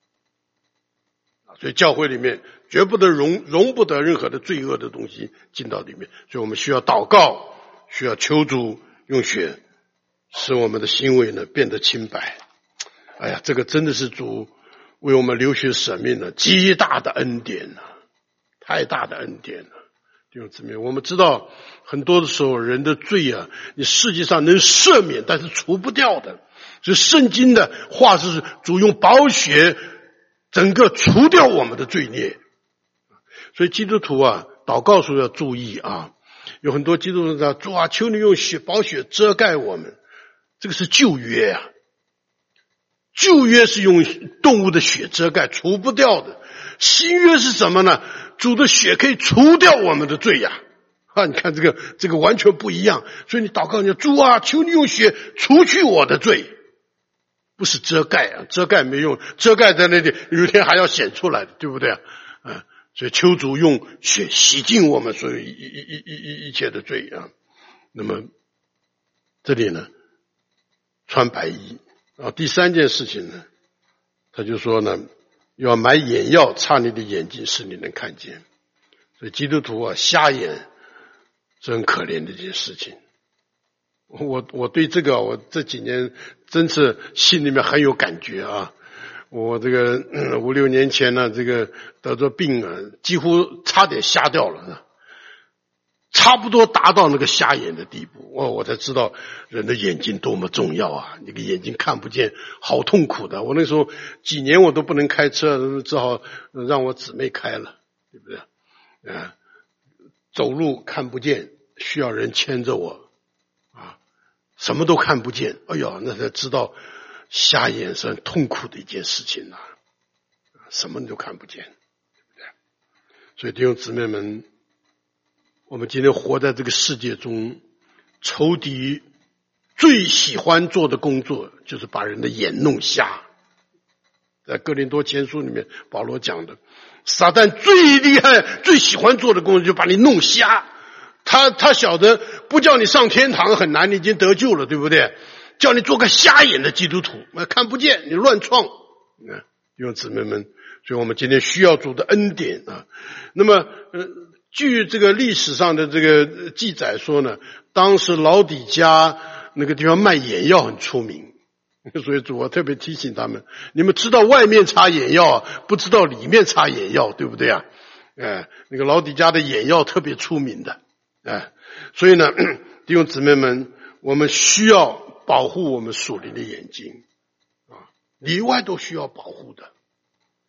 所以教会里面绝不得容容不得任何的罪恶的东西进到里面。所以我们需要祷告，需要求主用血使我们的行为呢变得清白。哎呀，这个真的是主为我们流血舍命了极大的恩典啊，太大的恩典了。弟兄姊妹，我们知道很多的时候人的罪啊，你世界上能赦免但是除不掉的。所以圣经的话是主用宝血整个除掉我们的罪孽。所以基督徒啊，祷告时候要注意啊，有很多基督徒说，主啊，求你用血宝血遮盖我们。这个是旧约啊，旧约是用动物的血遮盖，除不掉的。新约是什么呢？主的血可以除掉我们的罪呀！啊，你看这个这个完全不一样。所以你祷告你说，主啊，求你用血除去我的罪，不是遮盖啊，遮盖没用，遮盖在那里有一天还要显出来的，对不对啊？啊，所以求主用血洗净我们所有一一一一一切的罪啊。那么这里呢，穿白衣啊。第三件事情呢，他就说呢，要买眼药擦你的眼睛，使你能看见。所以基督徒啊，瞎眼是很可怜的一件事情。我我对这个我这几年真是心里面很有感觉啊。我这个、嗯、五六年前呢，这个得着病啊，几乎差点瞎掉了，差不多达到那个瞎眼的地步。我我才知道人的眼睛多么重要啊！你个眼睛看不见，好痛苦的。我那时候几年我都不能开车，只好让我姊妹开了，对不对？啊，走路看不见，需要人牵着我啊，什么都看不见。哎呦，那才知道瞎眼是很痛苦的一件事情啊，什么都看不见，对不对？所以弟兄姊妹们，我们今天活在这个世界中，仇敌最喜欢做的工作就是把人的眼弄瞎。在哥林多前书里面保罗讲的，撒旦最厉害最喜欢做的工作就是把你弄瞎。他他晓得不叫你上天堂很难，你已经得救了，对不对？叫你做个瞎眼的基督徒，看不见，你乱创。弟兄姊妹们，所以我们今天需要主的恩典啊。那么呃据这个历史上的这个记载说呢，当时老底嘉那个地方卖眼药很出名，所以主我特别提醒他们，你们知道外面擦眼药，不知道里面擦眼药，对不对啊？哎，那个老底嘉的眼药特别出名的，哎，所以呢，弟兄姊妹们，我们需要保护我们属灵的眼睛啊，里外都需要保护的。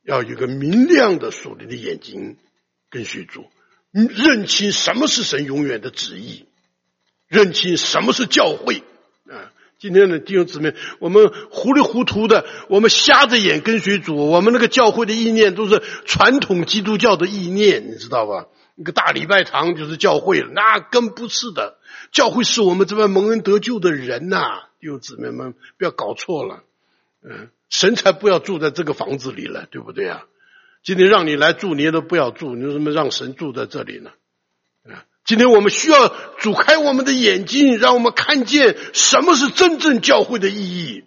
要有一个明亮的属灵的眼睛跟随主，认清什么是神永远的旨意，认清什么是教会啊。今天的弟兄姊妹，我们糊里糊涂的，我们瞎着眼跟随主，我们那个教会的意念都是传统基督教的意念，你知道吧？一个大礼拜堂就是教会了，那更不是的。教会是我们这边蒙恩得救的人呐、啊，弟兄姊妹们不要搞错了。嗯，神才不要住在这个房子里了，对不对啊？今天让你来住，你也都不要住，你为什么让神住在这里呢？啊，今天我们需要主开我们的眼睛，让我们看见什么是真正教会的意义。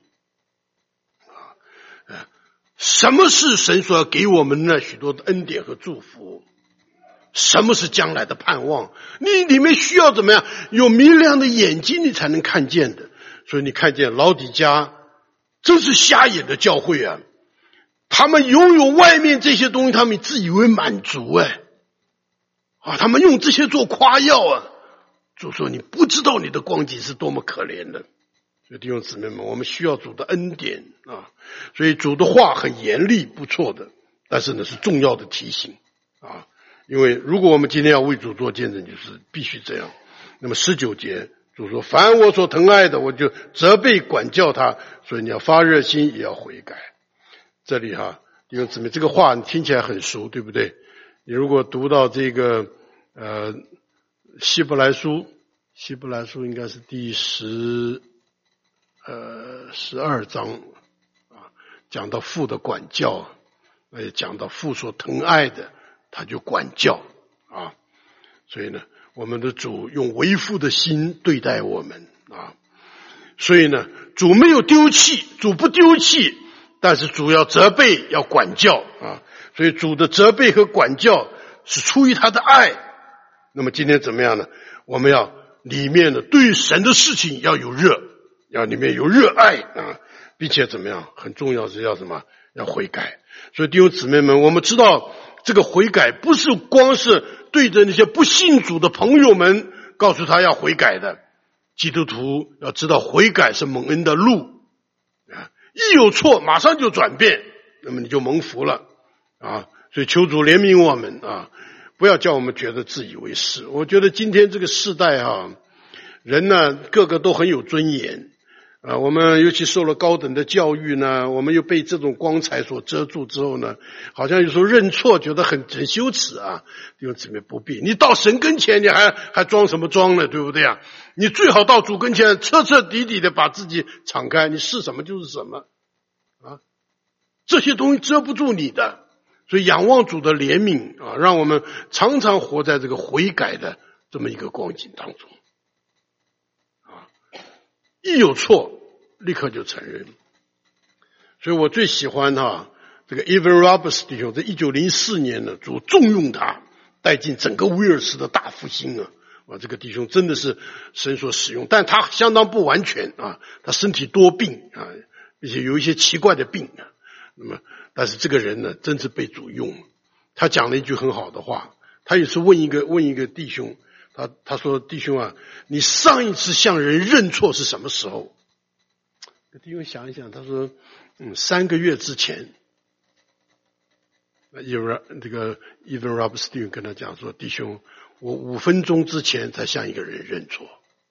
啊，什么是神所要给我们的许多的恩典和祝福？什么是将来的盼望？你里面需要怎么样？有明亮的眼睛，你才能看见的。所以你看见老底嘉真是瞎眼的教会啊！他们拥有外面这些东西，他们自以为满足哎，啊，他们用这些做夸耀啊。主说你不知道你的光景是多么可怜的。所以弟兄姊妹们，我们需要主的恩典啊。所以主的话很严厉，不错的，但是呢是重要的提醒啊。因为如果我们今天要为主做见证，就是必须这样。那么十九节主说，凡我所疼爱的，我就责备管教他，所以你要发热心，也要悔改。这里哈，弟兄姊妹，这个话你听起来很熟，对不对？你如果读到这个呃希伯来书，希伯来书应该是第十呃十二章啊，讲到父的管教，也讲到父所疼爱的，他就管教啊。所以呢，我们的主用为父的心对待我们啊。所以呢，主没有丢弃，主不丢弃，但是主要责备，要管教啊。所以主的责备和管教是出于他的爱。那么今天怎么样呢？我们要里面的对神的事情要有热，要里面有热爱啊，并且怎么样？很重要是要什么？要悔改。所以弟兄姊妹们，我们知道这个悔改不是光是对着那些不信主的朋友们告诉他要悔改的。基督徒要知道悔改是蒙恩的路啊，一有错马上就转变，那么你就蒙福了啊。所以求主怜悯我们啊，不要叫我们觉得自以为是。我觉得今天这个世代啊，人呢个个都很有尊严啊，我们尤其受了高等的教育呢，我们又被这种光彩所遮住之后呢，好像有时候认错觉得很很羞耻啊。弟兄姊妹不必，你到神跟前你还还装什么装呢？对不对啊？你最好到主跟前彻彻底底的把自己敞开，你是什么就是什么啊，这些东西遮不住你的。所以仰望主的怜悯啊，让我们常常活在这个悔改的这么一个光景当中啊，一有错立刻就承认。所以我最喜欢哈、啊、这个 Evan Roberts 弟兄，在一九零四年呢，主重用他，带进整个威尔士的大复兴啊。啊，这个弟兄真的是神所使用，但他相当不完全啊，他身体多病啊，并且有一些奇怪的病啊。那么，但是这个人呢，真是被主用。他讲了一句很好的话，他也是问一个问一个弟兄，他他说：“弟兄啊，你上一次向人认错是什么时候？”弟兄想一想，他说：“嗯，三个月之前。”这个 Evan Roberts 弟兄跟他讲说：“弟兄，我五分钟之前才向一个人认错。”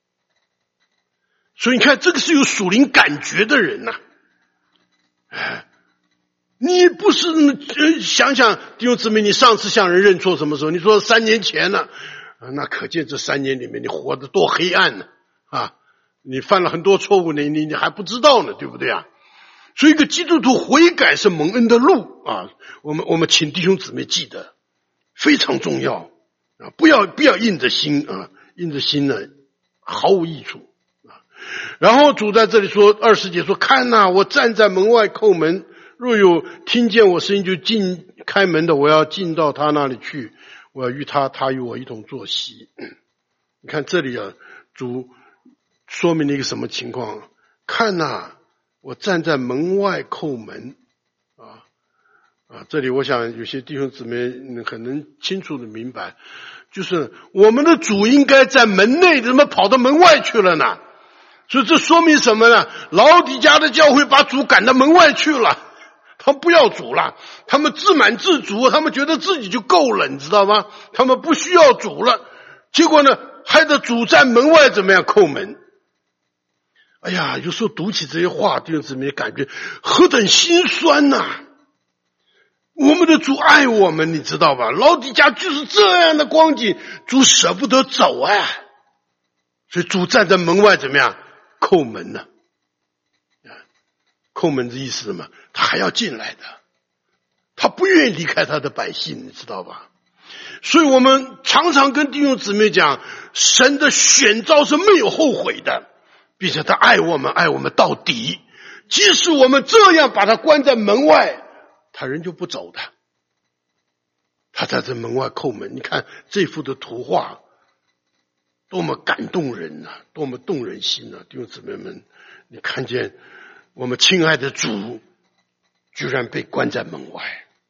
所以你看，这个是有属灵感觉的人呐、啊。哎，你不是呃想想弟兄姊妹，你上次向人认错什么时候？你说三年前呢、啊？那可见这三年里面你活得多黑暗呢啊！你犯了很多错误，你你你还不知道呢，对不对啊？所以一个基督徒悔改是蒙恩的路啊！我们我们请弟兄姊妹记得，非常重要啊！不要不要硬着心啊，硬着心呢毫无益处啊。然后主在这里说二十节说：“看哪、啊，我站在门外叩门，若有听见我声音就进开门的，我要进到他那里去，我要与他，他与我一同坐席。”你看这里啊，主说明了一个什么情况？看哪、啊，我站在门外叩门啊啊！这里我想有些弟兄姊妹很能清楚的明白，就是我们的主应该在门内，怎么跑到门外去了呢？所以这说明什么呢？老底嘉的教会把主赶到门外去了， 他们不要主了，他们自满自足，他们觉得自己就够了，你知道吗？他们不需要主了，结果呢，害得主在门外怎么样叩门？哎呀，有时候读起这些话，弟兄姊妹感觉何等心酸呐、啊！我们的主爱我们，你知道吧？老底家就是这样的光景，主舍不得走啊，所以主站在门外怎么样？叩门呢、啊？叩门的意思是什么？他还要进来的，他不愿意离开他的百姓，你知道吧？所以我们常常跟弟兄姊妹讲，神的选召是没有后悔的，并且他爱我们，爱我们到底。即使我们这样把他关在门外，他人就不走的，他在这门外叩门。你看这幅的图画多么感动人啊，多么动人心啊！弟兄姊妹们，你看见我们亲爱的主居然被关在门外。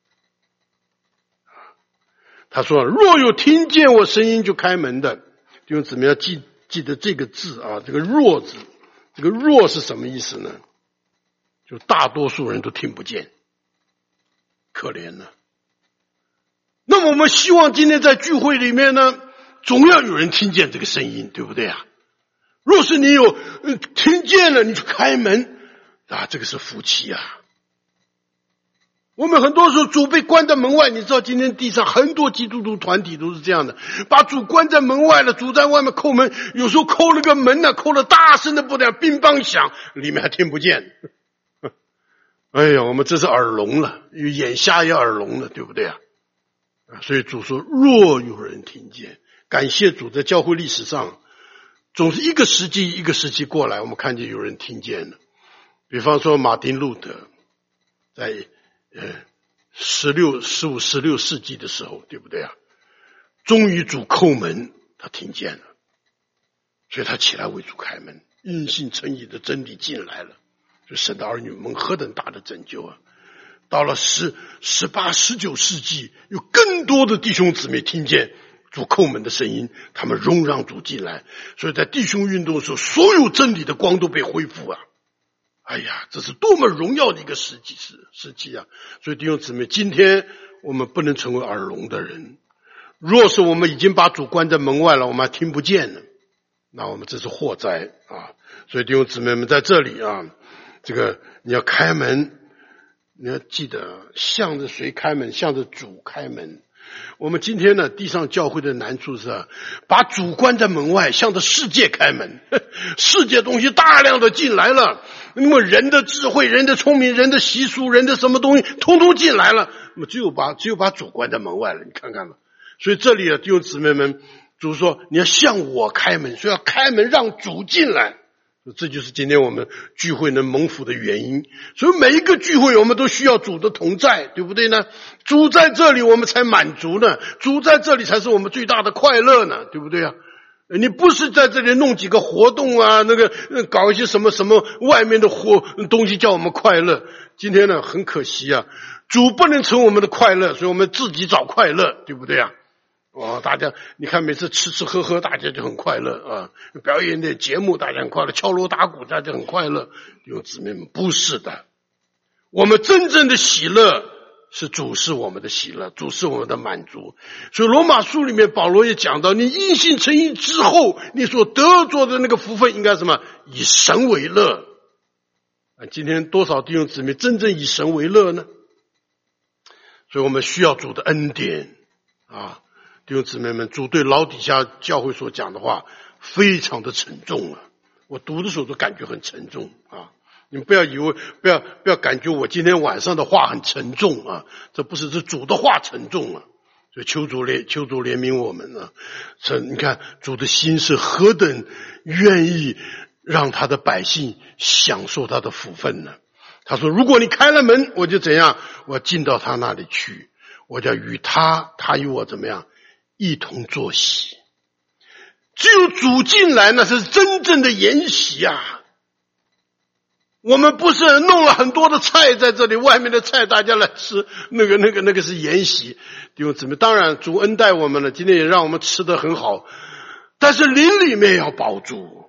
他说若有听见我声音就开门的，弟兄姊妹要记记得这个字啊，这个若字，这个若是什么意思呢？就大多数人都听不见，可怜了。那么我们希望今天在聚会里面呢，总要有人听见这个声音，对不对啊？若是你有、呃、听见了，你就开门啊，这个是福气啊。我们很多时候主被关在门外，你知道今天地上很多基督徒团体都是这样的，把主关在门外了，主在外面叩门，有时候叩了个门呢，叩了大声的不得了，乒乓响，里面还听不见。哎呀，我们这是耳聋了，眼瞎也耳聋了，对不对啊？所以主说若有人听见，感谢主，在教会历史上总是一个时期一个时期过来，我们看见有人听见了。比方说马丁路德在呃十六十五十六世纪的时候，对不对啊？终于主叩门，他听见了，所以他起来为主开门，因信称义的真理进来了，就神的儿女们何等大的拯救啊！到了十十八十九世纪，有更多的弟兄姊妹听见主叩门的声音，他们容让主进来，所以在弟兄运动的时候，所有真理的光都被恢复啊！哎呀，这是多么荣耀的一个时期时时期啊！所以弟兄姊妹，今天我们不能成为耳聋的人。若是我们已经把主关在门外了，我们还听不见了，那我们这是祸灾啊！所以弟兄姊妹们在这里啊，这个你要开门，你要记得向着谁开门？向着主开门。我们今天呢，地上教会的难处是啊，把主关在门外，向着世界开门。世界东西大量的进来了，那么人的智慧、人的聪明、人的习俗、人的什么东西，通通进来了。那么只有把只有把主关在门外了，你看看了。所以这里啊，弟兄姊妹们，主说你要向我开门，所以要开门让主进来。这就是今天我们聚会能蒙福的原因。所以每一个聚会我们都需要主的同在，对不对呢？主在这里我们才满足呢，主在这里才是我们最大的快乐呢，对不对啊？你不是在这里弄几个活动啊，那个搞一些什么什么外面的活东西叫我们快乐。今天呢，很可惜啊，主不能成我们的快乐，所以我们自己找快乐，对不对啊？哦，大家你看每次吃吃喝喝大家就很快乐啊，表演的节目大家很快乐，敲锣打鼓大家很快乐。弟兄姊妹们，不是的，我们真正的喜乐是主是我们的喜乐，主是我们的满足。所以罗马书里面保罗也讲到，你因信称义之后，你所得着的那个福分应该什么？以神为乐。今天多少弟兄姊妹真正以神为乐呢？所以我们需要主的恩典啊！弟兄姊妹们，主对老底下教会所讲的话非常的沉重啊！我读的时候都感觉很沉重啊！你们不要以为，不要不要感觉我今天晚上的话很沉重啊！这不是，这主的话沉重啊！所以求主怜求主怜悯我们啊！这你看主的心是何等愿意让他的百姓享受他的福分呢？他说：如果你开了门，我就怎样？我进到他那里去，我就与他，他与我怎么样？一同坐席。只有主进来，那是真正的筵席啊！我们不是弄了很多的菜在这里，外面的菜大家来吃，那个那个那个是筵席。弟兄姊妹，当然主恩待我们了，今天也让我们吃得很好，但是灵里面要保住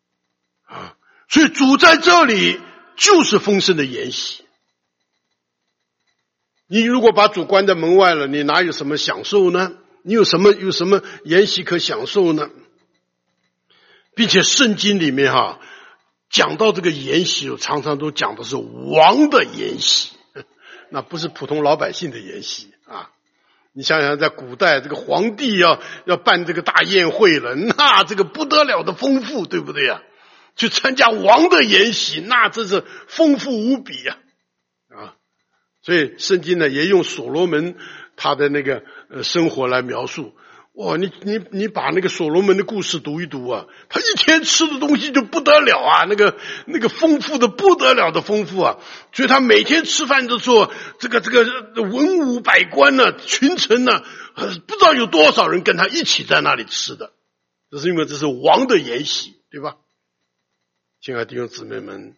啊！所以主在这里就是丰盛的筵席。 你如果把主关在门外了，你哪有什么享受呢？你有什么有什么筵席可享受呢？并且圣经里面哈讲到这个筵席，常常都讲的是王的筵席，那不是普通老百姓的筵席啊。你想想，在古代这个皇帝要要办这个大宴会了，那这个不得了的丰富，对不对呀？去参加王的筵席，那真是丰富无比呀！啊，所以圣经呢也用所罗门他的那个呃生活来描述。哇，你你你把那个所罗门的故事读一读啊，他一天吃的东西就不得了啊，那个那个丰富的不得了的丰富啊，所以他每天吃饭的时候，这个这个文武百官呢、啊、群臣呢、啊，不知道有多少人跟他一起在那里吃的，这是因为这是王的筵席，对吧？亲爱的弟兄姊妹们，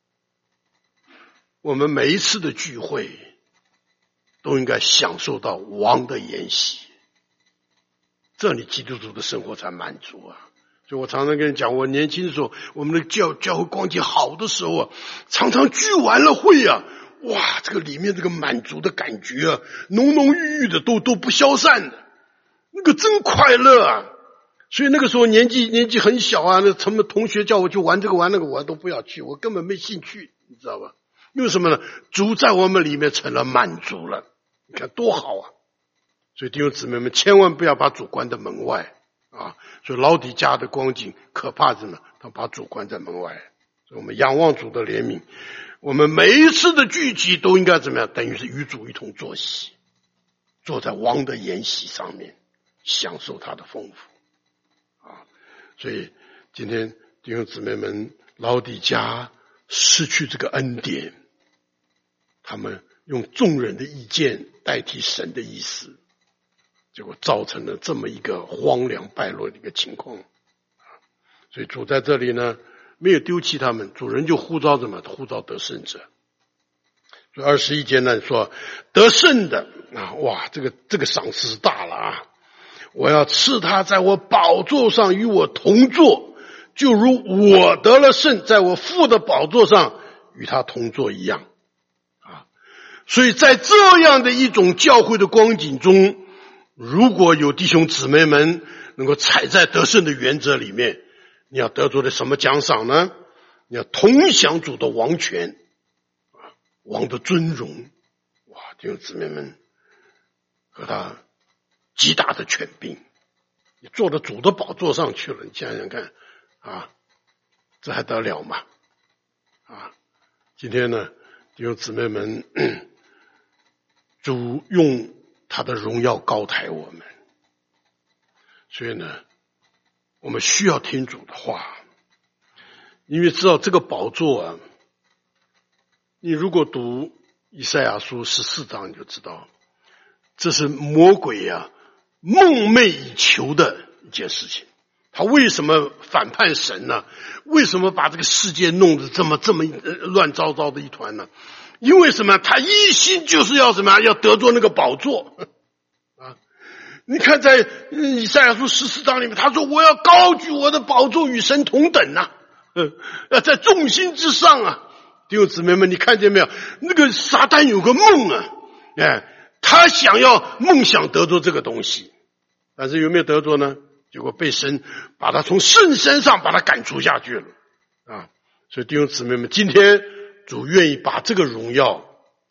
我们每一次的聚会都应该享受到王的筵席，这你基督徒的生活才满足啊！所以我常常跟人讲，我年轻的时候，我们的教教会光景好的时候啊，常常聚完了会啊，哇，这个里面这个满足的感觉啊，浓浓郁郁的都都不消散的，那个真快乐啊！所以那个时候年纪年纪很小啊，那什么同学叫我去玩这个玩那个，我都不要去，我根本没兴趣，你知道吧？因为什么呢？主在我们里面成了满足了，你看多好啊！所以弟兄姊妹们，千万不要把主关在门外啊！所以老底嘉的光景可怕着呢，他把主关在门外。所以我们仰望主的怜悯，我们每一次的聚集都应该怎么样？等于是与主一同坐席，坐在王的筵席上面，享受他的丰富啊！所以今天弟兄姊妹们，老底嘉失去这个恩典，他们用众人的意见代替神的意思，结果造成了这么一个荒凉败落的一个情况。所以主在这里呢，没有丢弃他们，主人就呼召什么？呼召得胜者。所以二十一节呢说，得胜的啊，哇，这个这个赏赐是大了啊！我要赐他在我宝座上与我同坐，就如我得了胜，在我父的宝座上与他同坐一样啊！所以在这样的一种教会的光景中，如果有弟兄姊妹们能够踩在得胜的原则里面，你要得着的什么奖赏呢？你要同享主的王权啊，王的尊荣，哇，弟兄姊妹们和他极大的权柄，你坐到主的宝座上去了，你想想看啊，这还得了吗？啊，今天呢，弟兄姊妹们，主用他的荣耀高抬我们，所以呢，我们需要听主的话，因为知道这个宝座啊，你如果读以赛亚书十四章，你就知道这是魔鬼啊梦寐以求的一件事情。他为什么反叛神呢？为什么把这个世界弄得这么这么乱糟糟的一团呢？因为什么？他一心就是要什么？要得着那个宝座啊！你看在以赛亚书十四章里面，他说我要高举我的宝座与神同等啊，要在众星之上啊！弟兄姊妹们，你看见没有？那个撒旦有个梦啊，哎，他想要梦想得着这个东西，但是有没有得着呢？结果被神把他从圣山上把他赶出下去了啊！所以弟兄姊妹们，今天主愿意把这个荣耀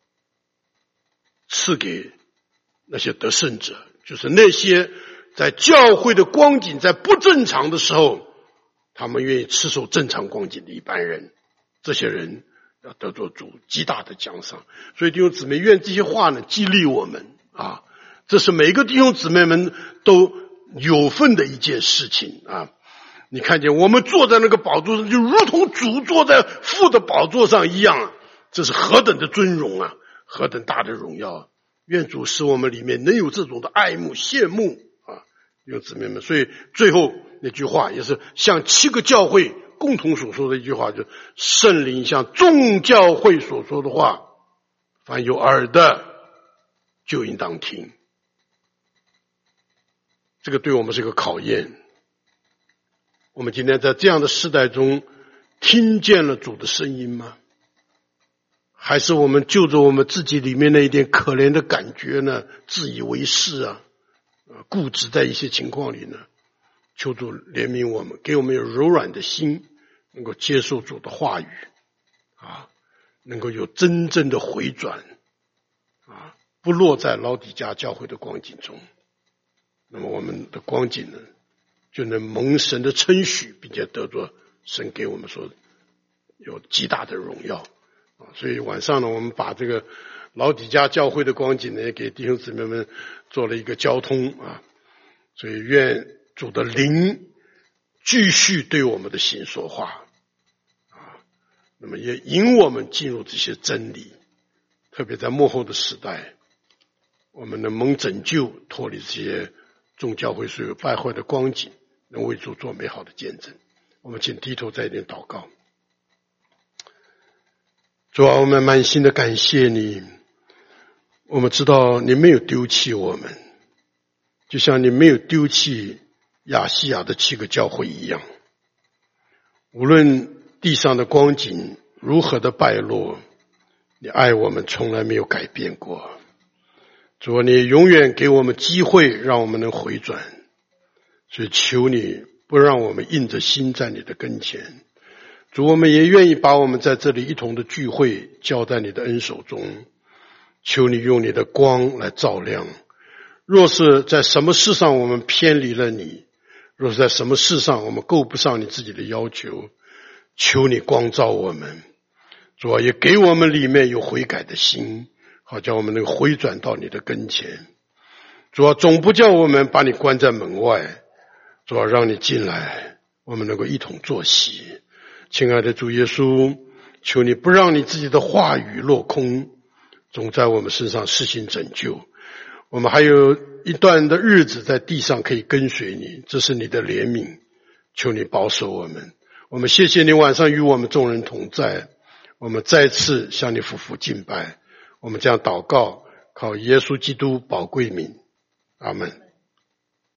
赐给那些得胜者，就是那些在教会的光景在不正常的时候，他们愿意持守正常光景的一般人，这些人要得着主极大的奖赏。所以弟兄姊妹，愿这些话呢激励我们啊！这是每个弟兄姊妹们都有份的一件事情啊！你看见我们坐在那个宝座上，就如同主坐在父的宝座上一样啊！这是何等的尊荣啊，何等大的荣耀啊！愿主使我们里面能有这种的爱慕羡慕啊，弟兄姊妹们。所以最后那句话也是向七个教会共同所说的一句话，就是圣灵向众教会所说的话，凡有耳的就应当听。这个对我们是个考验。我们今天在这样的世代中听见了主的声音吗？ 还是我们就着我们自己里面的一点可怜的感觉呢，自以为是啊，固执在一些情况里呢，求主怜悯我们，给我们有柔软的心，能够接受主的话语啊，能够有真正的回转啊，不落在老底嘉教会的光景中。那么我们的光景呢，就能蒙神的称许，并且得着神给我们说有极大的荣耀啊。所以晚上呢，我们把这个老底嘉教会的光景呢，也给弟兄姊妹们做了一个交通啊。所以愿主的灵继续对我们的心说话啊，那么也引我们进入这些真理，特别在末后的时代，我们能蒙拯救，脱离这些众教会所有败坏的光景，能为主做美好的见证。我们请低头再一点祷告。主啊，我们满心的感谢你，我们知道你没有丢弃我们，就像你没有丢弃亚细亚的七个教会一样。无论地上的光景如何的败落，你爱我们从来没有改变过。主啊，你永远给我们机会，让我们能回转，所以求你不让我们硬着心在你的跟前。主，我们也愿意把我们在这里一同的聚会交在你的恩手中，求你用你的光来照亮。若是在什么事上我们偏离了你，若是在什么事上我们够不上你自己的要求，求你光照我们。主啊，也给我们里面有悔改的心，好叫我们能回转到你的跟前。主啊，总不叫我们把你关在门外，主啊，让你进来，我们能够一同坐席。亲爱的主耶稣，求你不让你自己的话语落空，总在我们身上施行拯救。我们还有一段的日子在地上可以跟随你，这是你的怜悯，求你保守我们。我们谢谢你晚上与我们众人同在，我们再次向你匍匐敬拜。我们这样祷告，靠耶稣基督宝贵名，阿们。